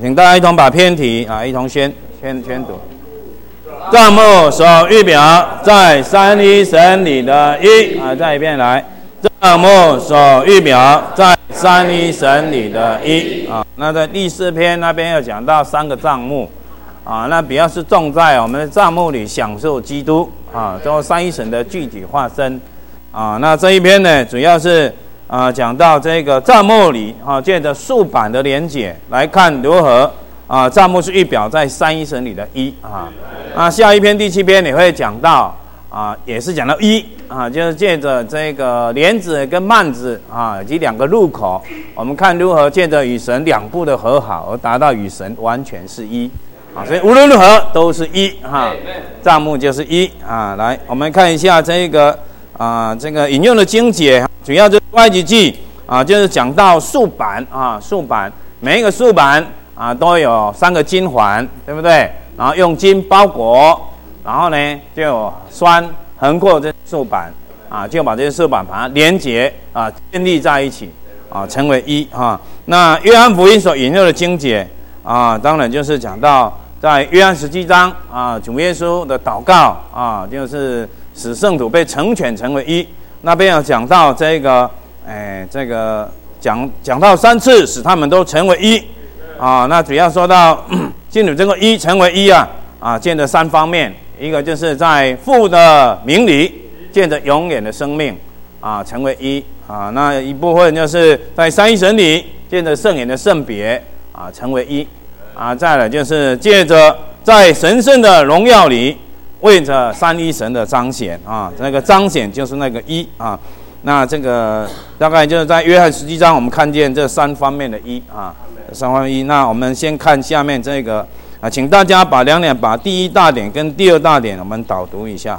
请大家一同把篇题一同宣读。藏目所欲表，在三一神理的一再一遍来。藏目所欲表，在三一神理的一那在第4篇那边要讲到3个藏目那比较是重在我们的藏目里享受基督做三一神的具体化身那这一篇呢，主要是讲到这个藏目里借着数版的连结来看如何藏目是欲表在三一神里的一下一篇第7篇也会讲到也是讲到一就是借着这个莲子跟蔓子以及2个入口，我们看如何借着与神2部的和好而达到与神完全是一所以无论如何都是一藏目就是一来，我们看一下这个这个引用的经解，主要就是外籍记就是讲到数版数版，每一个数版都有3个金环，对不对？然后用金包裹，然后呢就有栓横过这数版就把这些数版把它连结建立在一起成为一那约翰福音所引用的经解当然就是讲到在约翰17章主耶稣的祷告就是使圣徒被成全成为一，那边有讲到这个这个讲到3次使他们都成为一那主要说到进入这个一成为一见着3方面，一个就是在父的名里见着永远的生命成为一那一部分就是在三一神里见着圣言的圣别成为一再来就是借着在神圣的荣耀里为着三一神的彰显那个彰显就是那个一那这个大概就是在约翰17章我们看见这3方面的一3方面一。那我们先看下面这个请大家把把第1大点跟第2大点我们导读一下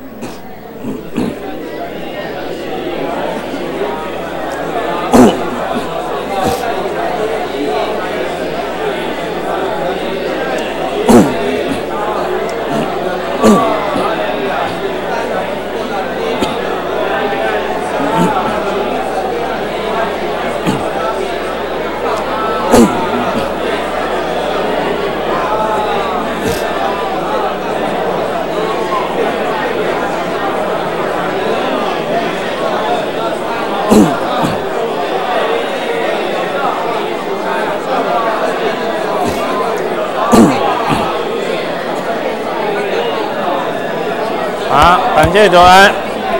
感谢主安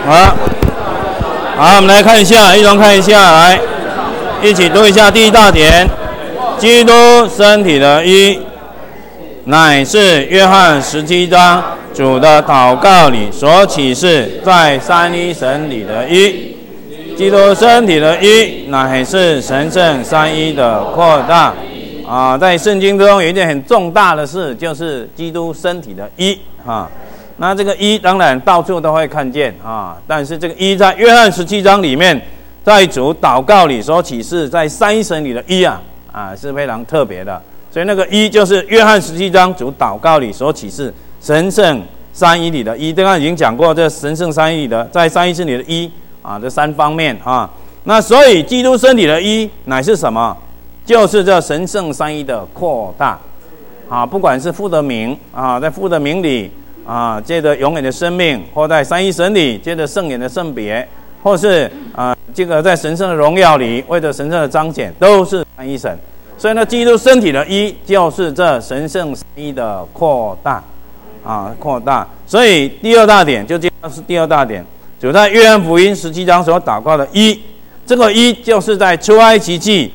好，我们来看一下，一同看一下，来一起读一下第1大点。基督身体的一，乃是约翰17章主的祷告里所启示在三一神里的一。基督身体的一，乃是神圣三一的扩大在圣经中有一件很重大的事，就是基督身体的一那这个一当然到处都会看见但是这个一在约翰17章里面，在主祷告里所启示在三一神里的一是非常特别的。所以那个一就是约翰17章主祷告里所启示神圣三一里的一。刚刚已经讲过这神圣三一里的在三一神里的一这3方面那所以基督身体的一乃是什么？就是这神圣三一的扩大不管是父的名在父的名里借着永远的生命，或在三一神里借着圣言的圣别，或是这个在神圣的荣耀里为着神圣的彰显，都是三一神。所以呢，基督身体的一就是这神圣三一的扩大扩大。所以第2大点就这样是第2大点，就在约翰福音17章所祷告的一，这个一就是在出埃及记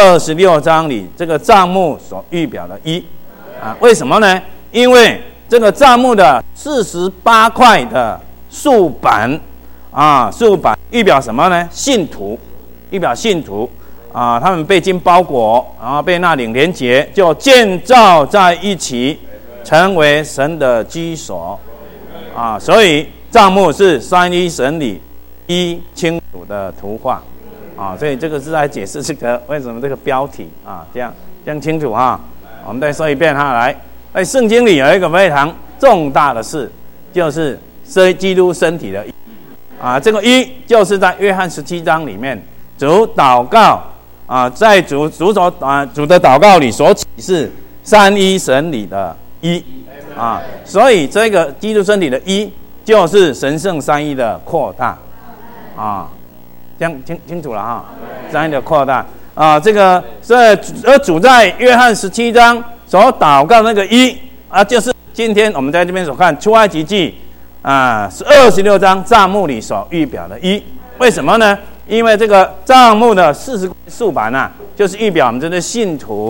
26章里这个帐幕所预表的一为什么呢？因为这个帐幕的48块的数板数板预表什么呢？信徒，预表信徒他们被金包裹，然后被那领连结，就建造在一起，成为神的居所所以帐幕是三一神里一清楚的图画所以这个是在解释这个为什么这个标题这样清楚我们再说一遍来。在圣经里有一个非常重大的事，就是基督身体的一这个一就是在约翰17章里面主祷告在主的祷告里所启示三一神里的一所以这个基督身体的一就是神圣三一的扩大这样清楚了哈，三一的扩大而主在约翰17章所祷告那个一就是今天我们在这边所看出埃及记26章帐幕里所预表的一。为什么呢？因为这个帐幕的40块素板就是预表我们这些信徒，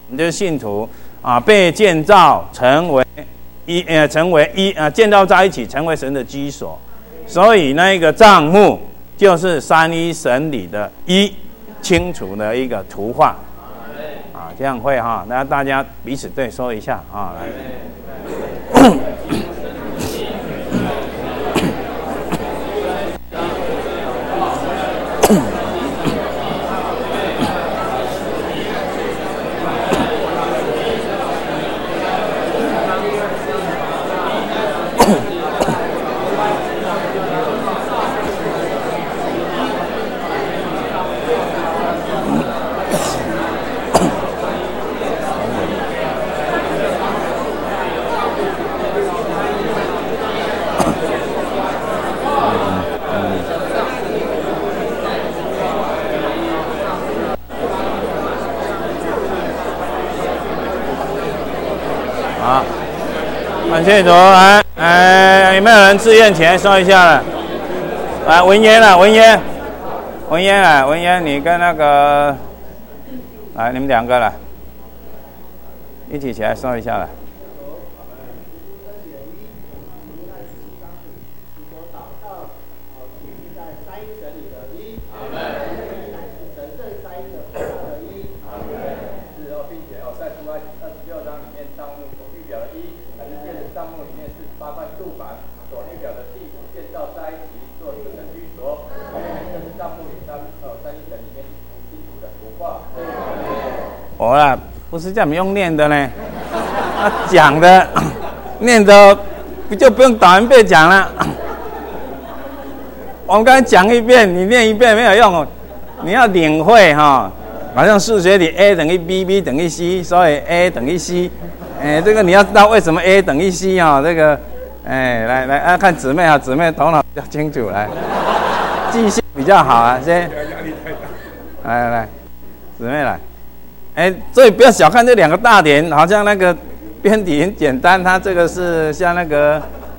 被建造成为一，建造在一起成为神的居所。所以那个帐幕就是三一神里的一清楚的一个图画这样会那大家彼此对说一下来。很清楚，来，有没有人自愿起来说一下了？来，文嫣，你跟那个，来，你们两个了，一起起来说一下了。不是叫你们用念的呢，讲的，念的就不用倒一遍讲了。我们刚才讲一遍，你念一遍没有用，你要领会好像数学里 A 等于 B，B 等于 C， 所以 A 等于 C。这个你要知道为什么 A 等于 C 这个，来看姊妹姊妹头脑比较清楚，来，记性比较好先，来，姊妹来。所以不要小看这两个大点，好像那个编底很简单，它这个是像那个，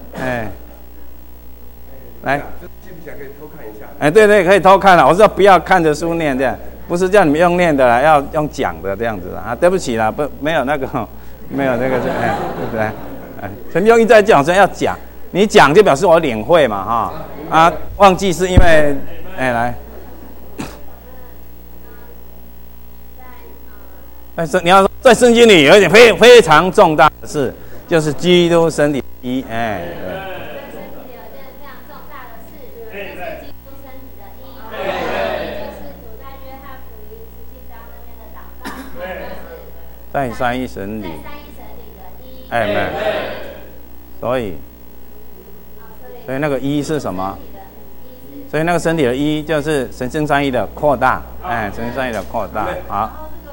来，可以偷看一下。对，可以偷看了。我说不要看着书念，这样不是叫你们用念的啦，要用讲的这样子对不起啦，没有那个，没有那个对不对？陈忠一再讲说要讲，你讲就表示我领会嘛忘记是因为来。但是你要说在圣经里有一点非常重大的事，就是基督身体一，对。身体有件非常重大的事，就是基督身体的一，就是主在约翰福音17章那边的祷告，在三一神里的一，所以那个一是什么？所以那个身体的一就是神圣三一的扩大，神圣三一的扩大，好。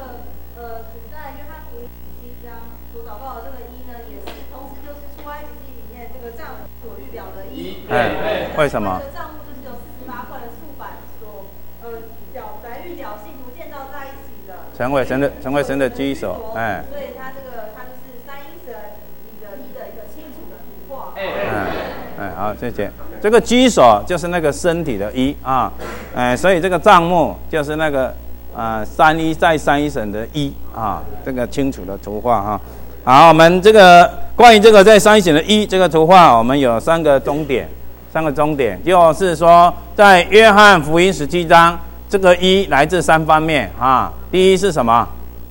为什么？帐幕就是有48块的素板所预表信徒建造在一起的，成为神的居所，所以它就是三一神里的一的一个清楚的图画。好，谢谢。这个居所就是那个身体的一所以这个帐幕就是那个三一在三一神的一这个清楚的图画好，我们这个关于这个在三一神的一这个图画，我们有三个重点，就是说，在约翰福音17章，这个一来自3方面第一是什么？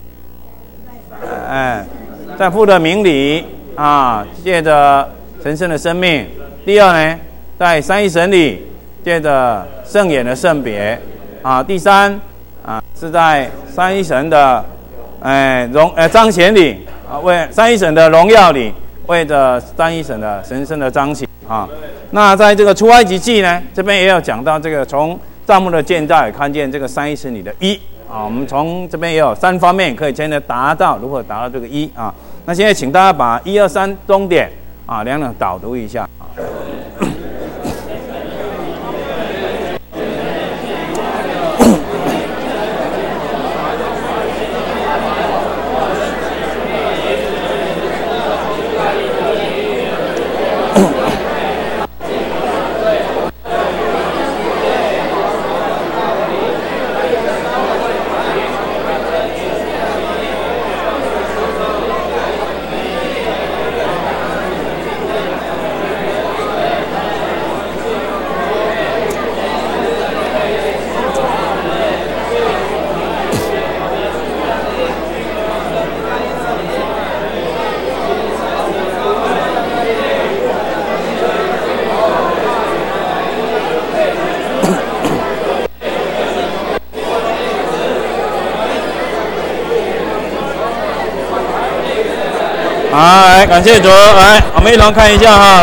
在父的名里借着神圣的生命。第二呢，在三一神里借着圣眼的圣别第三是在三一神的彰显里为三一神的荣耀里，为着三一神的神圣的彰显那在这个出埃及记呢，这边也有讲到这个从帐幕的建造也看见这个三一神里的一我们从这边也有3方面可以先来如何达到这个一啊。那现在请大家把1、2、3终点两导读一下。来，感谢主。来，我们一同看一下哈。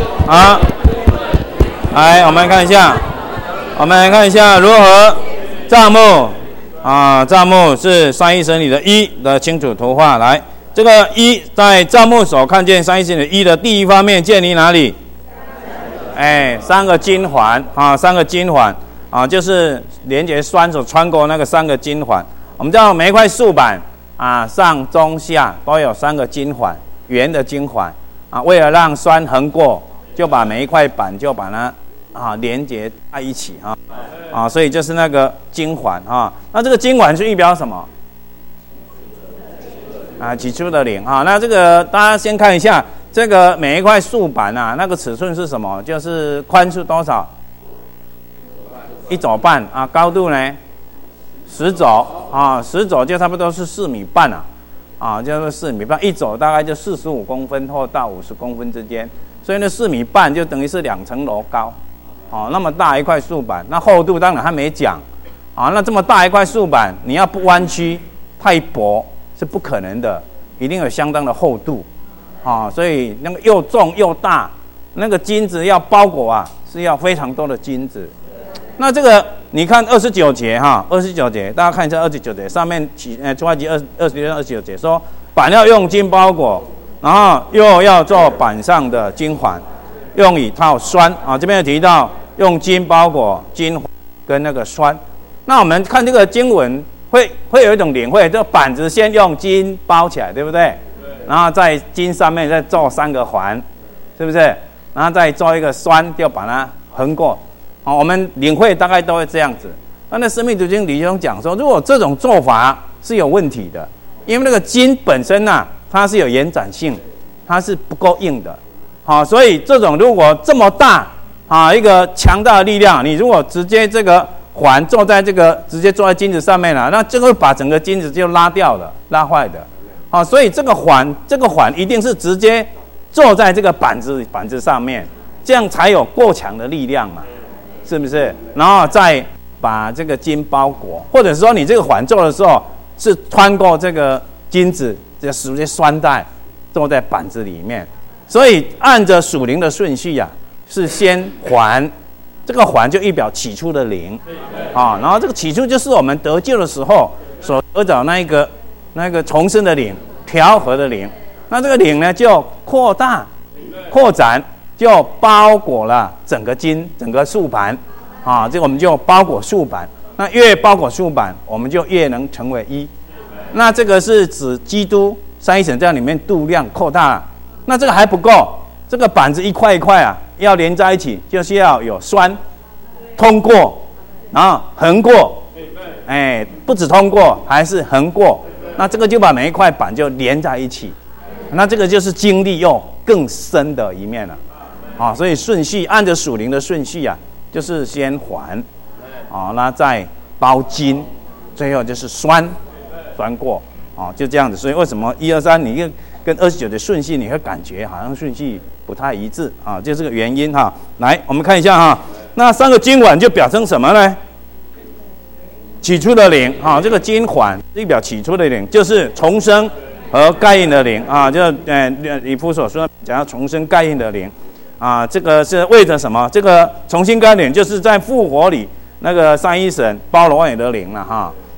来，我们看一下如何帐幕帐幕是三一神里的一的清楚图画。来，这个一在帐幕所看见三一神里的一的第一方面建立哪里？3个金环3个金环就是连接栓所穿过那个3个金环。我们知道每一块竖板上中下都有3个金环，圆的金环为了让栓横过，就把每一块板就把它连接在一起所以就是那个金环那这个金环是预表什么？起初的灵那这个大家先看一下，这个每一块竖板那个尺寸是什么？就是宽是多少？1肘半高度呢？10肘10肘就差不多是4米半就是4米半，1肘大概就45公分或到50公分之间，所以那4米半就等于是2层楼高那么大一块竖板，那厚度当然还没讲那这么大一块竖板，你要不弯曲太薄是不可能的，一定有相当的厚度所以那个又重又大，那个金子要包裹是要非常多的金子。那这个你看29节29节，大家看一下29节上面出埃及26、29节说，板要用金包裹，然后又要做板上的金环，用以套栓这边有提到用金包裹金环跟那个栓。那我们看这个经文会有一种领会，这板子先用金包起来，对不对？然后在金上面再做3个环，是不是？然后再做一个栓，就把它横过。我们领会大概都会这样子。那生命读经里中讲说，如果这种做法是有问题的，因为那个金本身它是有延展性，它是不够硬的所以这种如果这么大一个强大的力量，你如果直接这个环坐在直接坐在金子上面那就会把整个金子就拉掉了，拉坏的所以这个环一定是直接坐在这个板子上面，这样才有够强的力量嘛，是不是？然后再把这个金包裹，或者说你这个环做的时候是穿过这个金子，就直接栓带坐在板子里面。所以按着属灵的顺序是先环，这个环就预表起初的灵然后这个起初就是我们得救的时候所得着那个重生的灵，调和的灵。那这个灵呢就扩大扩展，就包裹了整个竖板这个我们就包裹竖板。那越包裹竖板，我们就越能成为一。那这个是指基督三一神在里面度量扩大。那这个还不够，这个板子一块一块要连在一起，就是要有栓通过，然后横过，不止通过，还是横过。那这个就把每一块板就连在一起。那这个就是经历又更深的一面了所以顺序按着属灵的顺序就是先环那再包金，最后就是栓过就这样子。所以为什么1、2、3你跟29的顺序你会感觉好像顺序不太一致就这个原因来，我们看一下那3个金环就表征什么呢？起初的灵这个金环代表起初的灵，就是重生和盖印的灵就以弗所说讲要重生盖印的灵这个是为着什么？这个重新盖印就是在复活里那个三一神包罗万有的灵了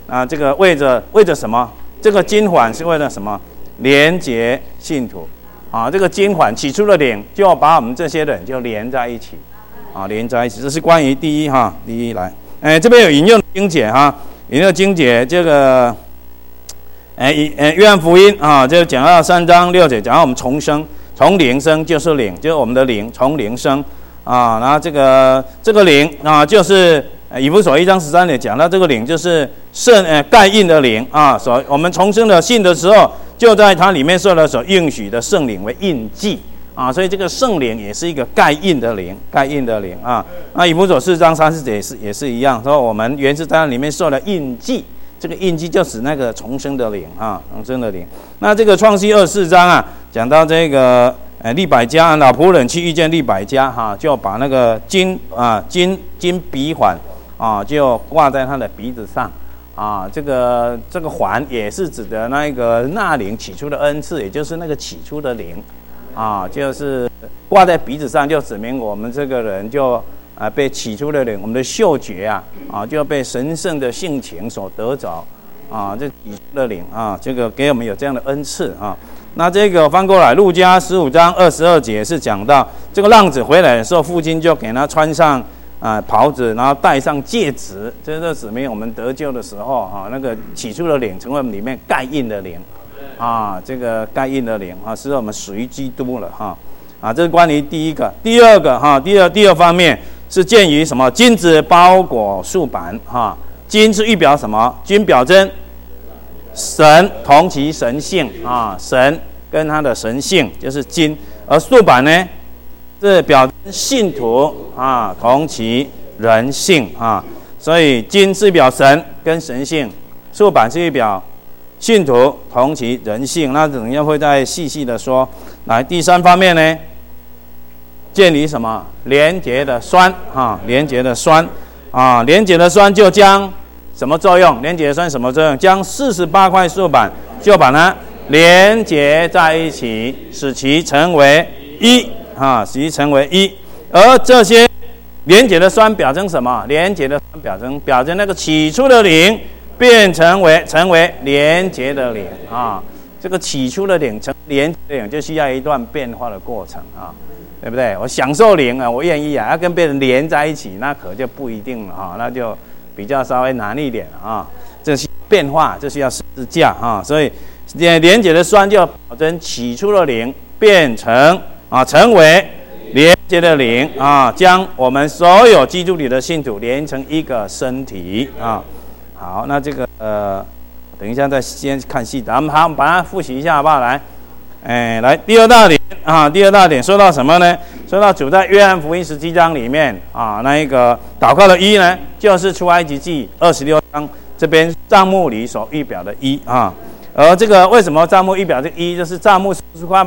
啊，这个为着什么？这个金环是为了什么？连结信徒啊，这个金环起初的领就把我们这些人就连在一起啊，连在一起。这是关于第一哈，第一来，这边有引用经解哈，引用经解这个，约翰福音啊，就讲到3章6节，讲到我们重生，从灵生就是灵，就是我们的灵从灵生啊，然后这个灵啊，就是以弗所1章13节讲到这个灵就是盖印的灵啊，我们重生的信的时候，就在它里面受了所应许的圣灵为印记啊，所以这个圣灵也是一个盖印的灵，盖印的灵啊。那以弗所4章30节也是一样，说我们原是在里面受了印记，这个印记就指那个重生的灵啊，重生的灵。那这个创世24章啊，讲到这个利百加老仆人去遇见利百加哈，就把那个金鼻环啊，就挂在他的鼻子上啊。这个环也是指的那个纳灵起初的恩赐，也就是那个起初的灵啊，就是挂在鼻子上，就指明我们这个人就被起初的灵，我们的嗅觉啊就被神圣的性情所得着啊，这起初的灵啊，这个给我们有这样的恩赐啊。那这个翻过来，路加15章22节是讲到这个浪子回来的时候，父亲就给他穿上袍子，然后戴上戒指，这就指明我们得救的时候那个起初的灵成为我们里面盖印的灵啊，这个盖印的灵啊，使我们属于基督了啊，这是关于第一个。第二个第二方面是鉴于什么？金子包裹树板金是预表什么？金表征神同其神性啊，神跟他的神性就是金，而树板呢是表征信徒啊同其人性啊，所以金是表神跟神性，树板是预表信徒同其人性。那等一下会再细细的说。来，第三方面呢，建立什么？连结的栓连结的栓啊，连结的栓就将什么作用？连结的栓什么作用？将48块树板就把它连结在一起，使其成为一使其成为一。而这些连结的栓表征什么？连结的栓表征那个起初的灵变成为连结的灵啊。这个起初的灵成连结的灵，就需要一段变化的过程啊，对不对？我享受灵我愿意要跟别人连在一起，那可就不一定了那就比较稍微难一点这是变化，这需要十字架所以连结的栓就保证起初的灵变成成为连结的灵将我们所有基督里的信徒连成一个身体好，那这个等一下再先看细的，我们把它复习一下好不好？来第二大点第二大点说到什么呢？说到主在约翰福音17章里面那一个祷告的一呢，就是出埃及记26章这边帐幕里所预表的一而这个为什么帐幕预表这一，就是帐幕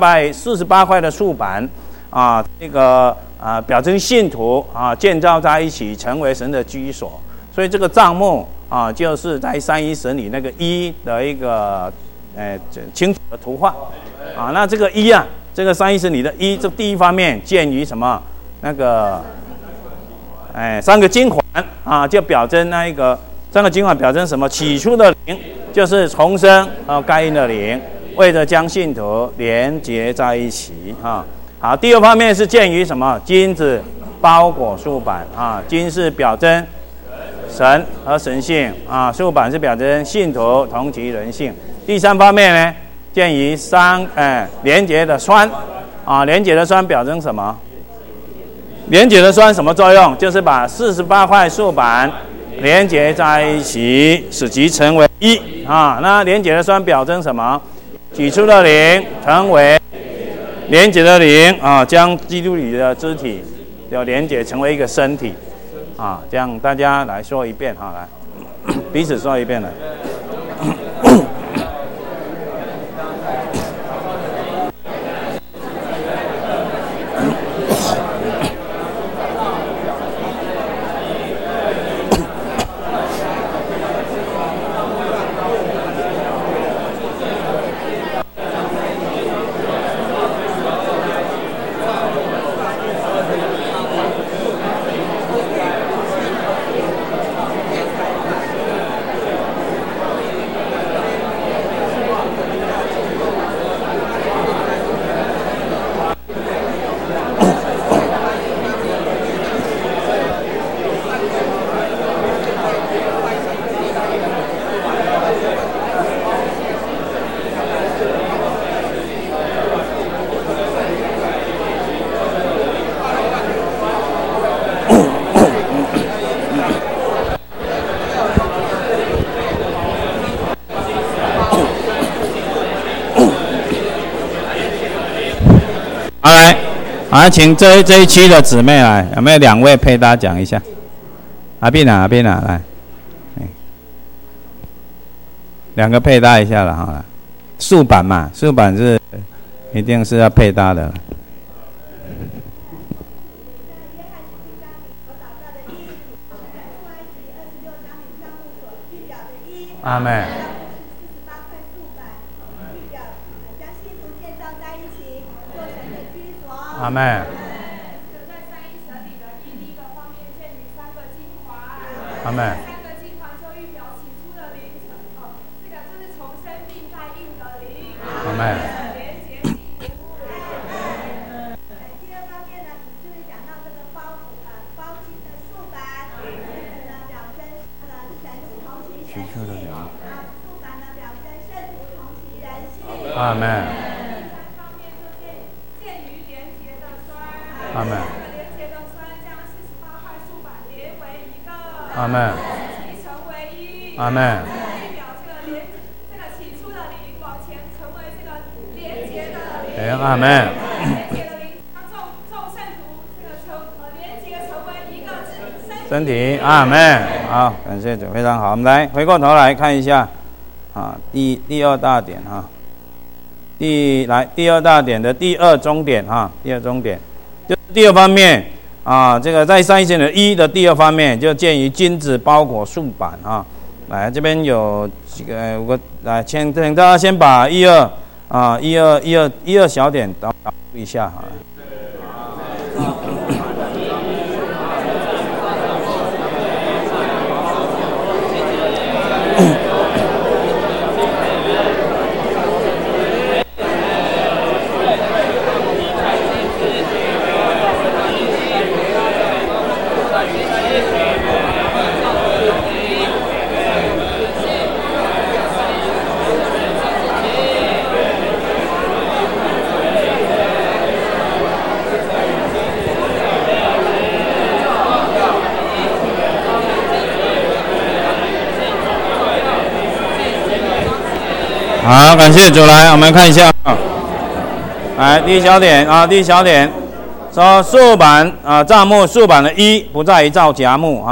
48块的树板这个表征信徒建造在一起，成为神的居所。所以这个帐幕就是在三一神里那个一的一个清楚的图画那这个一这个三一神里的一，这第一方面鉴于什么？那个3个金环就表征那一个3个金环表征什么？起初的灵就是重生盖印的灵，为着将信徒连结在一起好，第二方面是鉴于什么？金子包裹树板金是表征神和神性树板是表征信徒同其人性。第三方面呢，鉴于连结的栓连结的栓表征什么？连结的栓什么作用？就是把48块树板连结在一起，使其成为一那连结的栓表征什么？起初的灵成为连结的灵将基督里的肢体要连结成为一个身体这样大家来说一遍来彼此说一遍来。 好来，好，请这一区的姊妹来，有没有2位配搭讲一下？阿斌啊，来，2个配搭一下了哈。竖板嘛，竖板是一定是要配搭的。阿妹。阿妹。阿妹。阿妹。 第2方面呢，就是讲到这个包金的竖板，呢表征神同其神性，竖板呢表征圣徒同其人性。 阿妹。 第3方面就鉴于连结的栓， 阿妹。 连结的栓将48块竖板连为一个， 阿妹。 其成为一。 阿妹。阿门。身体，阿门。好，感谢主，非常好。我们来回过头来看一下啊，第2大点啊，第2大点的第2中点啊，第2中点就是第2方面啊，这个在上一节的1的第2方面就鉴于金子包裹竖板啊。来这边有几个5个，来请大家先把1、2。1、2小点导一下哈。好，感谢主。来，我们看一下啊。来，第1小点啊，第1小点说竖板啊，造木竖板的1不在于造夹木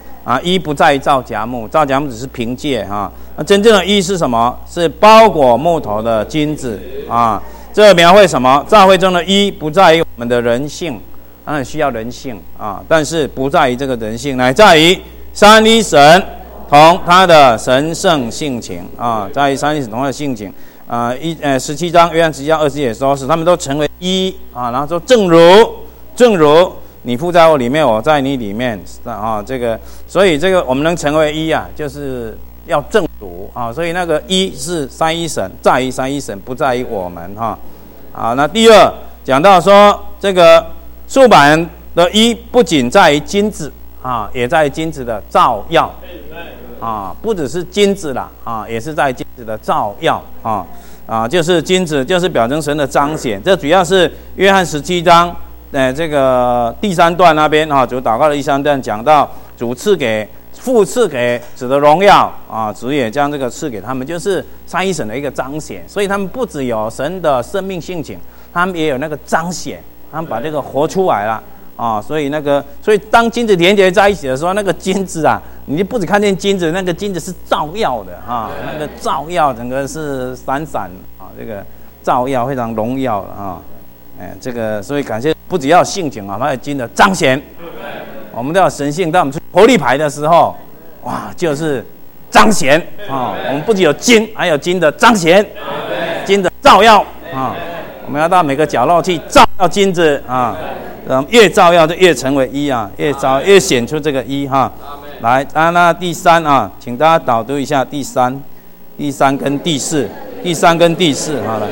1不在于造夹木，造夹木只是凭借啊。那真正的1是什么？是包裹木头的金子啊。这描绘什么？教会中的1不在于我们的人性，当然需要人性啊，但是不在于这个人性，乃在于三一神。同他的神圣性情啊，在三一神同他的性情啊，17章约翰17章20节说，使他们都成为一啊，然后说正如你父在我里面，我在你里面啊，这个所以这个我们能成为一啊，就是要正如啊，所以那个一是三一神，在于三一神，不在于我们哈啊。那第2讲到说这个竖板的1不仅在于金子啊，也在于金子的照耀。啊，不只是金子啦，啊，也是在金子的照耀啊，就是金子，就是表征神的彰显。这主要是约翰17章，这个第3段那边啊，主祷告的第3段讲到主父赐给子的荣耀啊，主也将这个赐给他们，就是三一神的一个彰显。所以他们不只有神的生命性情，他们也有那个彰显，他们把这个活出来了。啊，所以当金子连接在一起的时候，那个金子啊，你就不只看见金子，那个金子是照耀的啊，那个照耀整个是闪闪啊，这个照耀非常荣耀啊，这个所以感谢，不只要性情啊，还有金的彰显。我们都要神性，当我们出活力牌的时候，哇，就是彰显啊，我们不只有金，还有金的彰显，金的照耀啊，我们要到每个角落去照耀金子啊。越照耀就越成为一啊，越照越显出这个一哈。来，那第3啊，请大家导读一下第3跟第4，好了。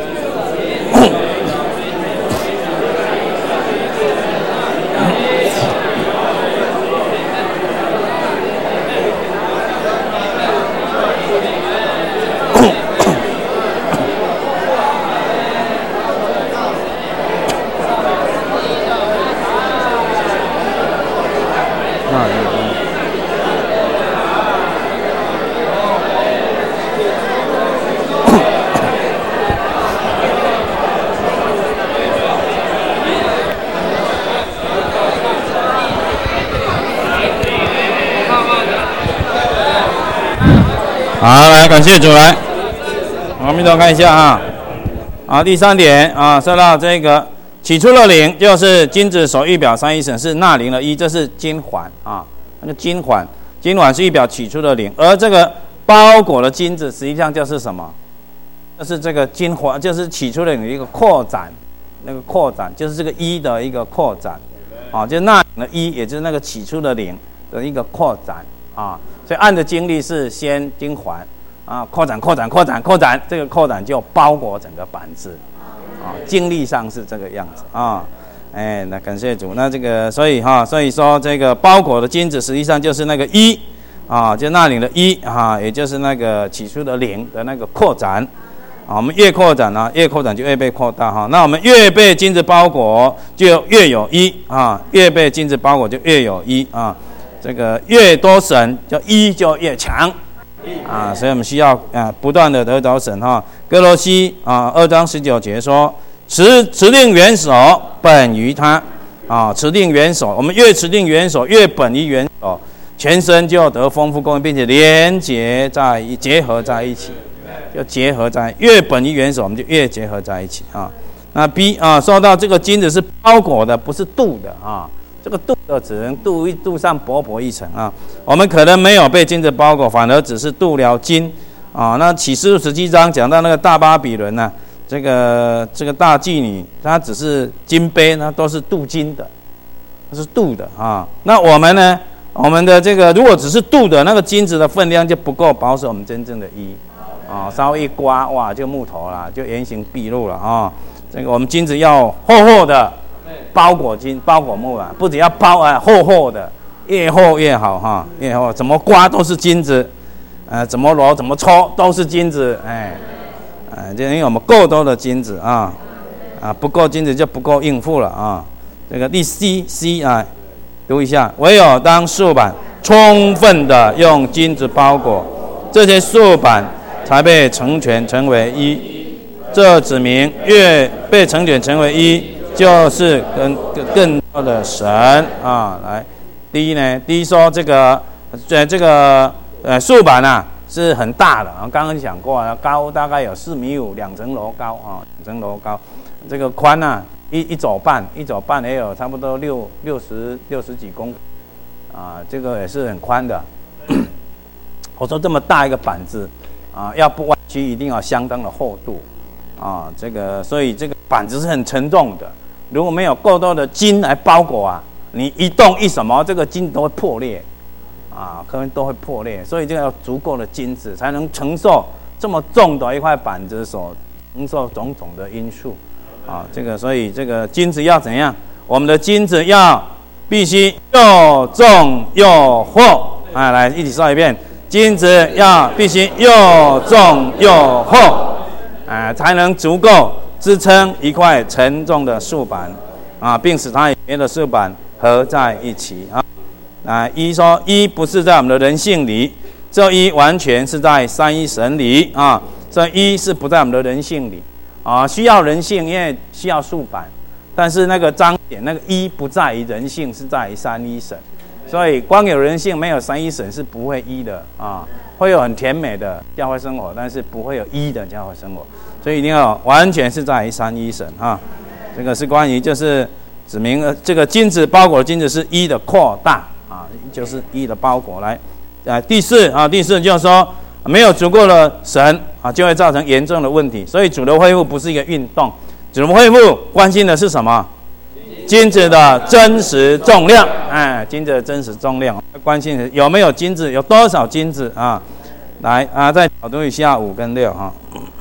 好，来感谢主来，阿弥陀看一下啊。好，第3点啊，说到这个起初的灵，就是金子所预表三一神是那灵的一，这是金环啊，那个金环是预表起初的灵，而这个包裹的金子实际上就是什么？就是这个金环，就是起初的灵的一个扩展，那个扩展就是这个一的一个扩展啊，就是那灵的一，也就是那个起初的灵的一个扩展啊。所以按的经历是先金环啊，扩展，这个扩展就包裹整个板子啊，经历上是这个样子啊。那感谢主，那这个所以说这个包裹的金子实际上就是那个一啊，就那灵的一啊，也就是那个起初的灵的那个扩展啊。我们越扩展呢，越扩展就越被扩大哈。那我们越被金子包裹，就越有一啊，越被金子包裹就越有一啊。这个越多神，就一就越强啊，所以我们需要不断的得着神哈。哥罗西2章19节说，持定元首本于他啊，持定元首，我们越持定元首，越本于元首，全身就得丰富供应，并且结合在一起，就结合在越本于元首，我们就越结合在一起啊。那 B 啊，说到这个金子是包裹的，不是镀的啊。这个镀的只能镀上薄薄一层啊，我们可能没有被金子包裹，反而只是镀了金啊。那启示录17章讲到那个大巴比伦呢，这个大妓女，她只是金杯，那都是镀金的，是镀的啊。那我们呢，我们的这个如果只是镀的，那个金子的分量就不够保守我们真正的衣啊，稍微一刮，哇，就木头啦，就原形毕露了啊。这个我们金子要厚厚的。包裹木啊，不只要包厚厚的，越厚越好哈，越厚怎么刮都是金子，怎么揉怎么搓都是金子，就因为我们够多的金子啊，不够金子就不够应付了啊。这个第 C 啊，读一下，唯有当束板充分的用金子包裹，这些束板才被成全成为一，这指明越被成全成为一。就是更多的神啊，来，第一说这个束板啊是很大的啊，刚刚讲过了，高大概有4.5米，2层楼高啊，2层楼高，这个宽啊一肘半也有差不多60几公啊，这个也是很宽的。我说这么大一个板子啊，要不弯曲一定要相当的厚度啊，所以这个板子是很沉重的。如果没有够多的金来包裹啊，你一动一什么，这个金都会破裂啊，可能都会破裂。所以就要足够的金子才能承受这么重的一块板子所承受种种的因素啊。所以这个金子要怎样？我们的金子必须又重又厚啊！来一起说一遍，金子必须又重又厚才能足够支撑一块沉重的束板啊，并使它与别的束板合在一起啊。一说一不是在我们的人性里，这一完全是在三一神里啊。这一是不在我们的人性里啊，需要人性，因为需要束板，但是那个彰显那个一不在于人性，是在于三一神。所以光有人性没有三一神是不会一的啊，会有很甜美的教会生活，但是不会有一的教会生活。所以一定要完全是在于三一神啊。这个是关于就是指明这个金子包裹的金子是一的扩大啊，就是一的包裹来。第四就是说没有足够的神啊，就会造成严重的问题。所以主的恢复不是一个运动，主的恢复关心的是什么？金子的真实重量，金子的真实重量，关心有没有金子，有多少金子啊？来再导读一下5跟6哈。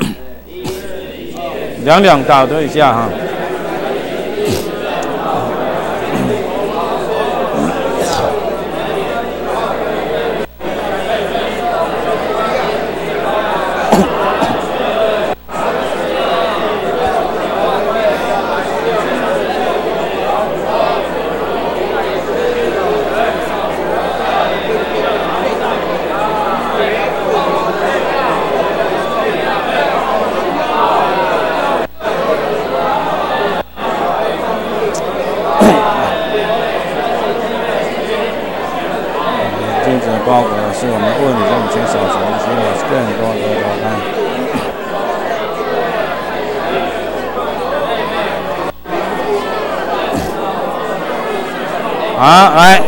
两导读一下哈。 好，来，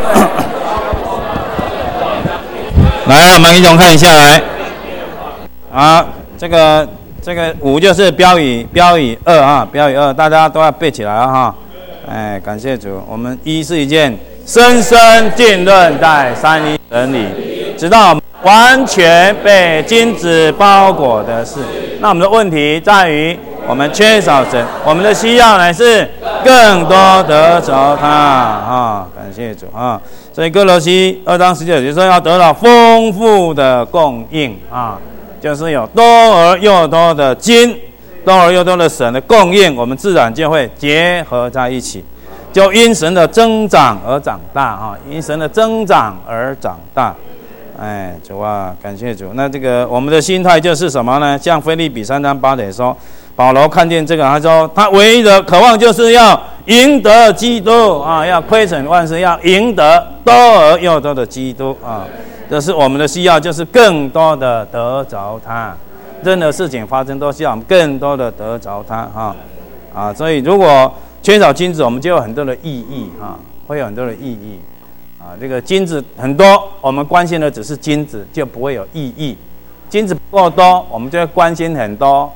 来，我们一同看下来。好，这个5就是标语2啊，标语2，大家都要背起来啊哈。哎，感谢主，我们1是一件深深浸润在三一神里，直到完全被金子包裹的事。那我们的问题在于，我们缺少神，我们的需要乃是更多得着他啊！感谢主啊！所以哥罗西2章19节说，要得到丰富的供应啊，就是有多而又多的金，多而又多的神的供应，我们自然就会结合在一起，就因神的增长而长大啊！因神的增长而长大。哎，主啊，感谢主。那这个我们的心态就是什么呢？像腓立比3章8节说，保罗看见这个，他说他唯一的渴望就是要赢得基督啊，要亏损万事，要赢得多而又多的基督啊。这是我们的需要，就是更多的得着他。任何事情发生都需要我们更多的得着他啊。所以如果缺少金子，我们就有很多的意义啊，会有很多的意义。这个金子很多，我们关心的只是金子，就不会有意义。金子不够多，我们就会关心很多，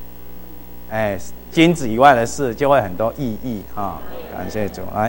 金子以外的事，就会很多意义啊。感谢主，来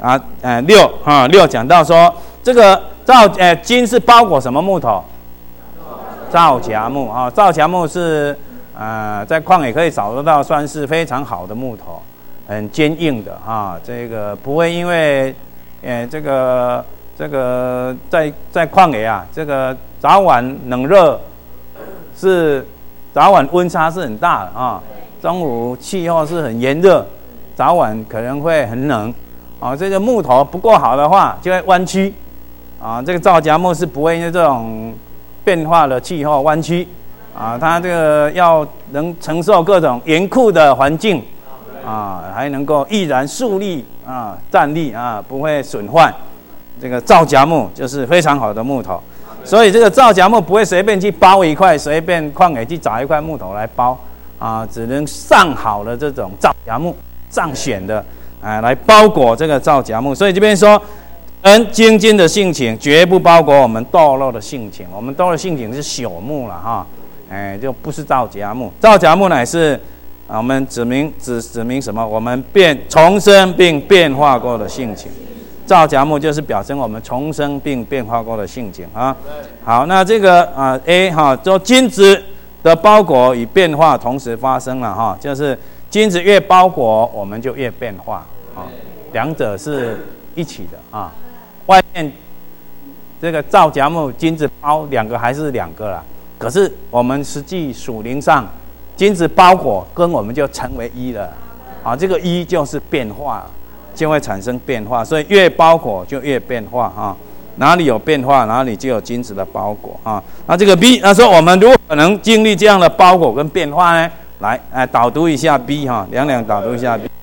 6讲到说，这个金是包裹什么木头？皂荚木啊，皂荚木是在旷野可以找得到，算是非常好的木头，很坚硬的啊。这个不会因为这个在旷野啊，这个早晚冷热是早晚温差是很大的啊，中午气候是很炎热，早晚可能会很冷啊。这个木头不够好的话，就会弯曲啊。这个皂荚木是不会因为这种变化的气候弯曲啊，它这个要能承受各种严酷的环境啊，还能够毅然竖立啊，站立啊，不会损坏。这个皂荚木就是非常好的木头，所以这个皂荚木不会随便去包一块，随便旷野去找一块木头来包啊，只能上好的这种皂荚木，上选的来包裹这个皂荚木。所以这边说，人精进的性情绝不包裹我们堕落的性情，我们堕落的性情是朽木了哈，就不是皂荚木，皂荚木乃是我们指明什么？我们重生并变化过的性情。皂荚木就是表征我们重生并变化过的性情啊。好，那这个A 哈，就金子的包裹与变化同时发生了哈，就是金子越包裹，我们就越变化啊，两者是一起的啊。外面这个皂荚木金子包两个还是两个啦，可是我们实际属灵上，金子包裹跟我们就成为一了啊，这个一就是变化。就会产生变化，所以越包裹就越变化啊！哪里有变化，哪里就有金子的包裹啊！那这个 B， 他说我们如果能经历这样的包裹跟变化呢？来，导读一下 B 哈，两导读一下 B。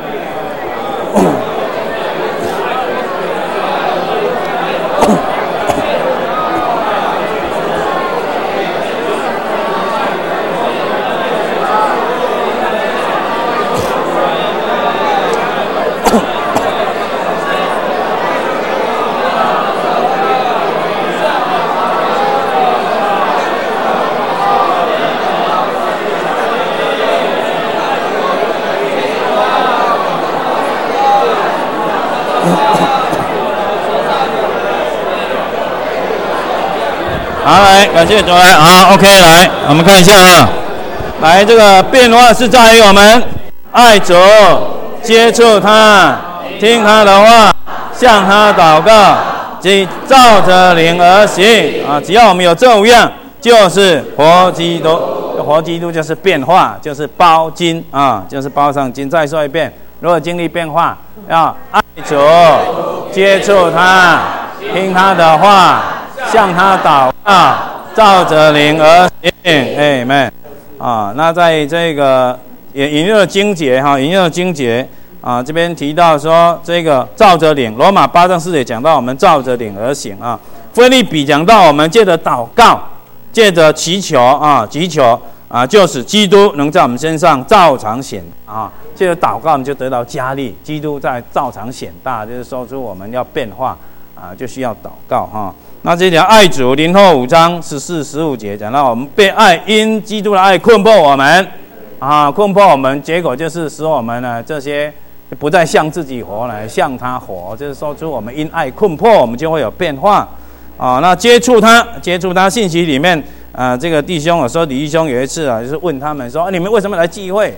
好，来，感谢主，来，好 ，OK， 来，我们看一下啊，来，这个变化是在于我们爱主、接触他、听他的话、向他祷告，即照着灵而行啊。只要我们有这5样，就是活基督。活基督就是变化，就是包金啊，就是包上金。再说一遍，如果经历变化，要爱主、接触他、听他的话。向他祷告，照着灵而行，Amen。那在这个也引用了经节哈，引用了经节啊，这边提到说这个照着灵，罗马8章4节讲到我们照着灵而行啊，腓立比讲到我们借着祷告，借着祈求啊，祈求就使基督能在我们身上照常显啊。这个祷告我们就得到加力，基督在照常显大，就是说出我们要变化就需要祷告哈。那这条爱主林后5章14、15节讲到我们被爱因基督的爱困迫我们困迫我们，结果就是使我们呢这些不再向自己活来向他活，就是说出我们因爱困迫，我们就会有变化那接触他信息里面这个弟兄说李弟兄有一次就是问他们说你们为什么来聚会？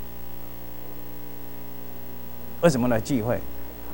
为什么来聚会？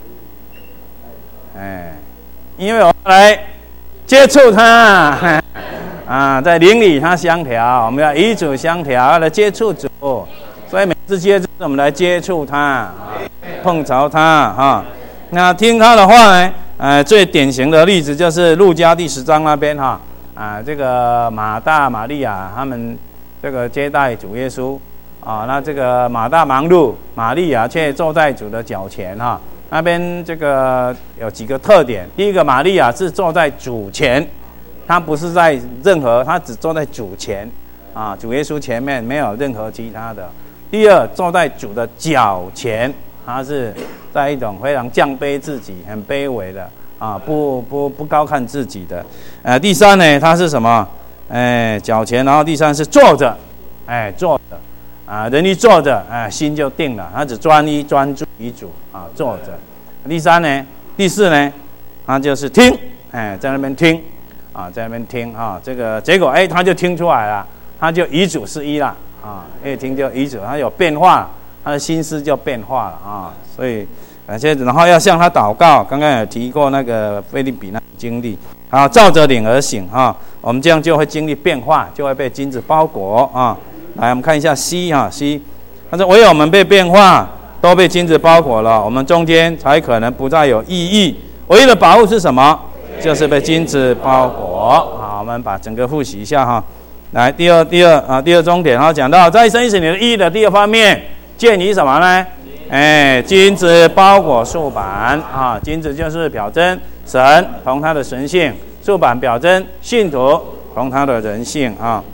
因为我们来接触他在灵里他相调，我们要与主相调，要来接触主，所以每次接触我们来接触他碰着他那听他的话呢最典型的例子就是路加第10章那边这个马大玛利亚他们这个接待主耶稣那这个马大忙碌，玛利亚却坐在主的脚前那边这个有几个特点。第一个，玛利亚是坐在主前，她不是在任何，她只坐在主前主耶稣前面，没有任何其他的。第二，坐在主的脚前，她是在一种非常降卑自己，很卑微的不高看自己的。第三呢，她是什么？脚前，然后第三是坐着，坐着。人一坐着心就定了，他只专注于主坐着。第三呢，第四呢，他就是听，在那边听在那边听这个结果他就听出来了，他就与主是一了越听就与主，他有变化，他的心思就变化了所以然后要向他祷告，刚刚有提过那个腓立比那经历照着领而行我们这样就会经历变化，就会被金子包裹来，我们看一下 C 他说唯有我们被变化，都被金子包裹了，我们中间才可能不再有意义。唯一的保护是什么？就是被金子包裹我们把整个复习一下来，第二重点讲到在生死里的意义的第二方面，建于什么呢？金子包裹素板金子就是表征神同他的神性，素板表征信徒同他的人性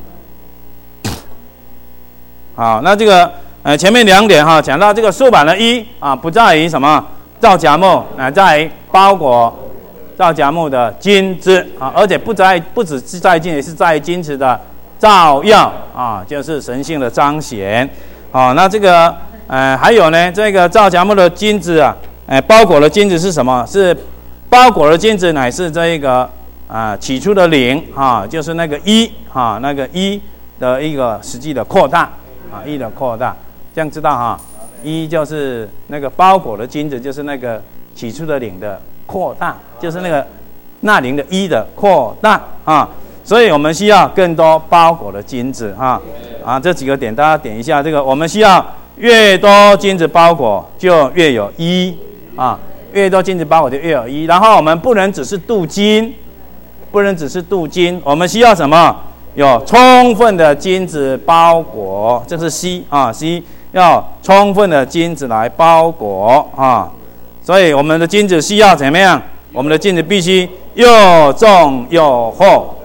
好，那这个前面2点讲到这个素板的一不在于什么皂荚木，在于包裹皂荚木的金子而且不只是在金，也是在金子的照耀就是神性的彰显那这个还有呢，这个皂荚木的金子包裹的金子是什么？是包裹的金子乃是这一个起初的灵就是那个一那个一的一个实际的扩大一的扩大，这样知道一就是那个包裹的金子，就是那个起初的灵的扩大，就是那个那灵的一的扩大所以我们需要更多包裹的金子这几个点大家点一下，这个我们需要越多金子包裹就越有一越多金子包裹就越有一。然后我们不能只是镀金，我们需要什么？有充分的金子包裹，这是 C C 要充分的金子来包裹所以我们的金子需要怎么样？我们的金子必须又重又厚，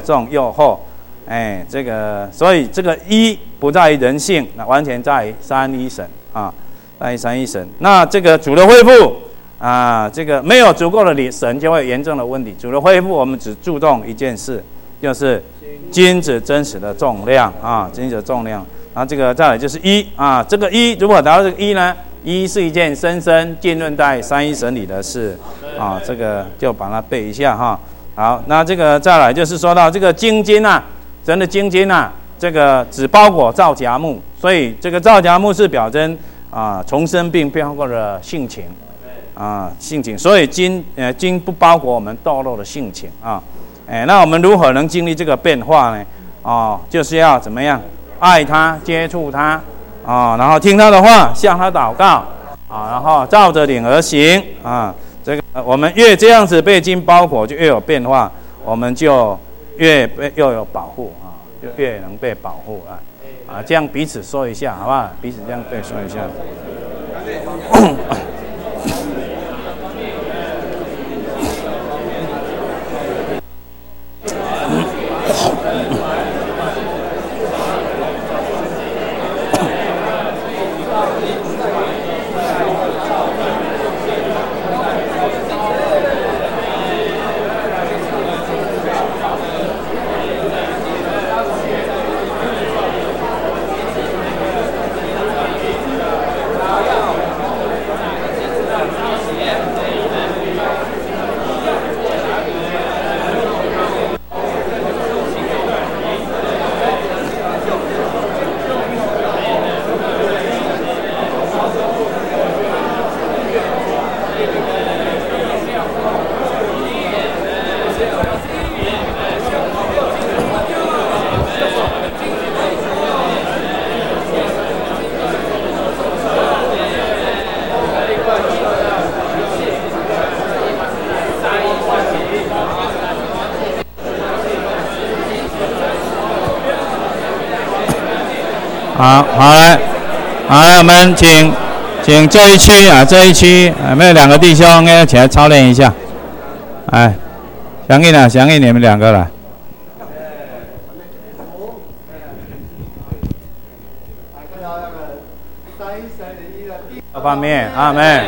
这个所以这个一不在于人性，那完全在于三一神在于三一神。那这个主的恢复这个没有足够的神就会有严重的问题。主的恢复我们只注重一件事，就是金子真实的重量金子的重量。然后这个再来就是一这个一如何达到这个一呢？一是一件深深浸润在三一神里的事这个就把它背一下好，那这个再来就是说到这个金金神的金金这个只包裹皂荚木，所以这个皂荚木是表征重生并变化过的性情性情，所以金不包裹我们堕落的性情那我们如何能经历这个变化呢？就是要怎么样爱他，接触他然后听他的话，向他祷告然后照着领而行这个我们越这样子被金包裹，就越有变化，我们就越有保护就越能被保护这样彼此说一下好不好？彼此这样对说一下。 好来，我们请这一区啊，这一区有没有2个弟兄要起来操练一下？哎，响应你们2个了。各方面，阿门。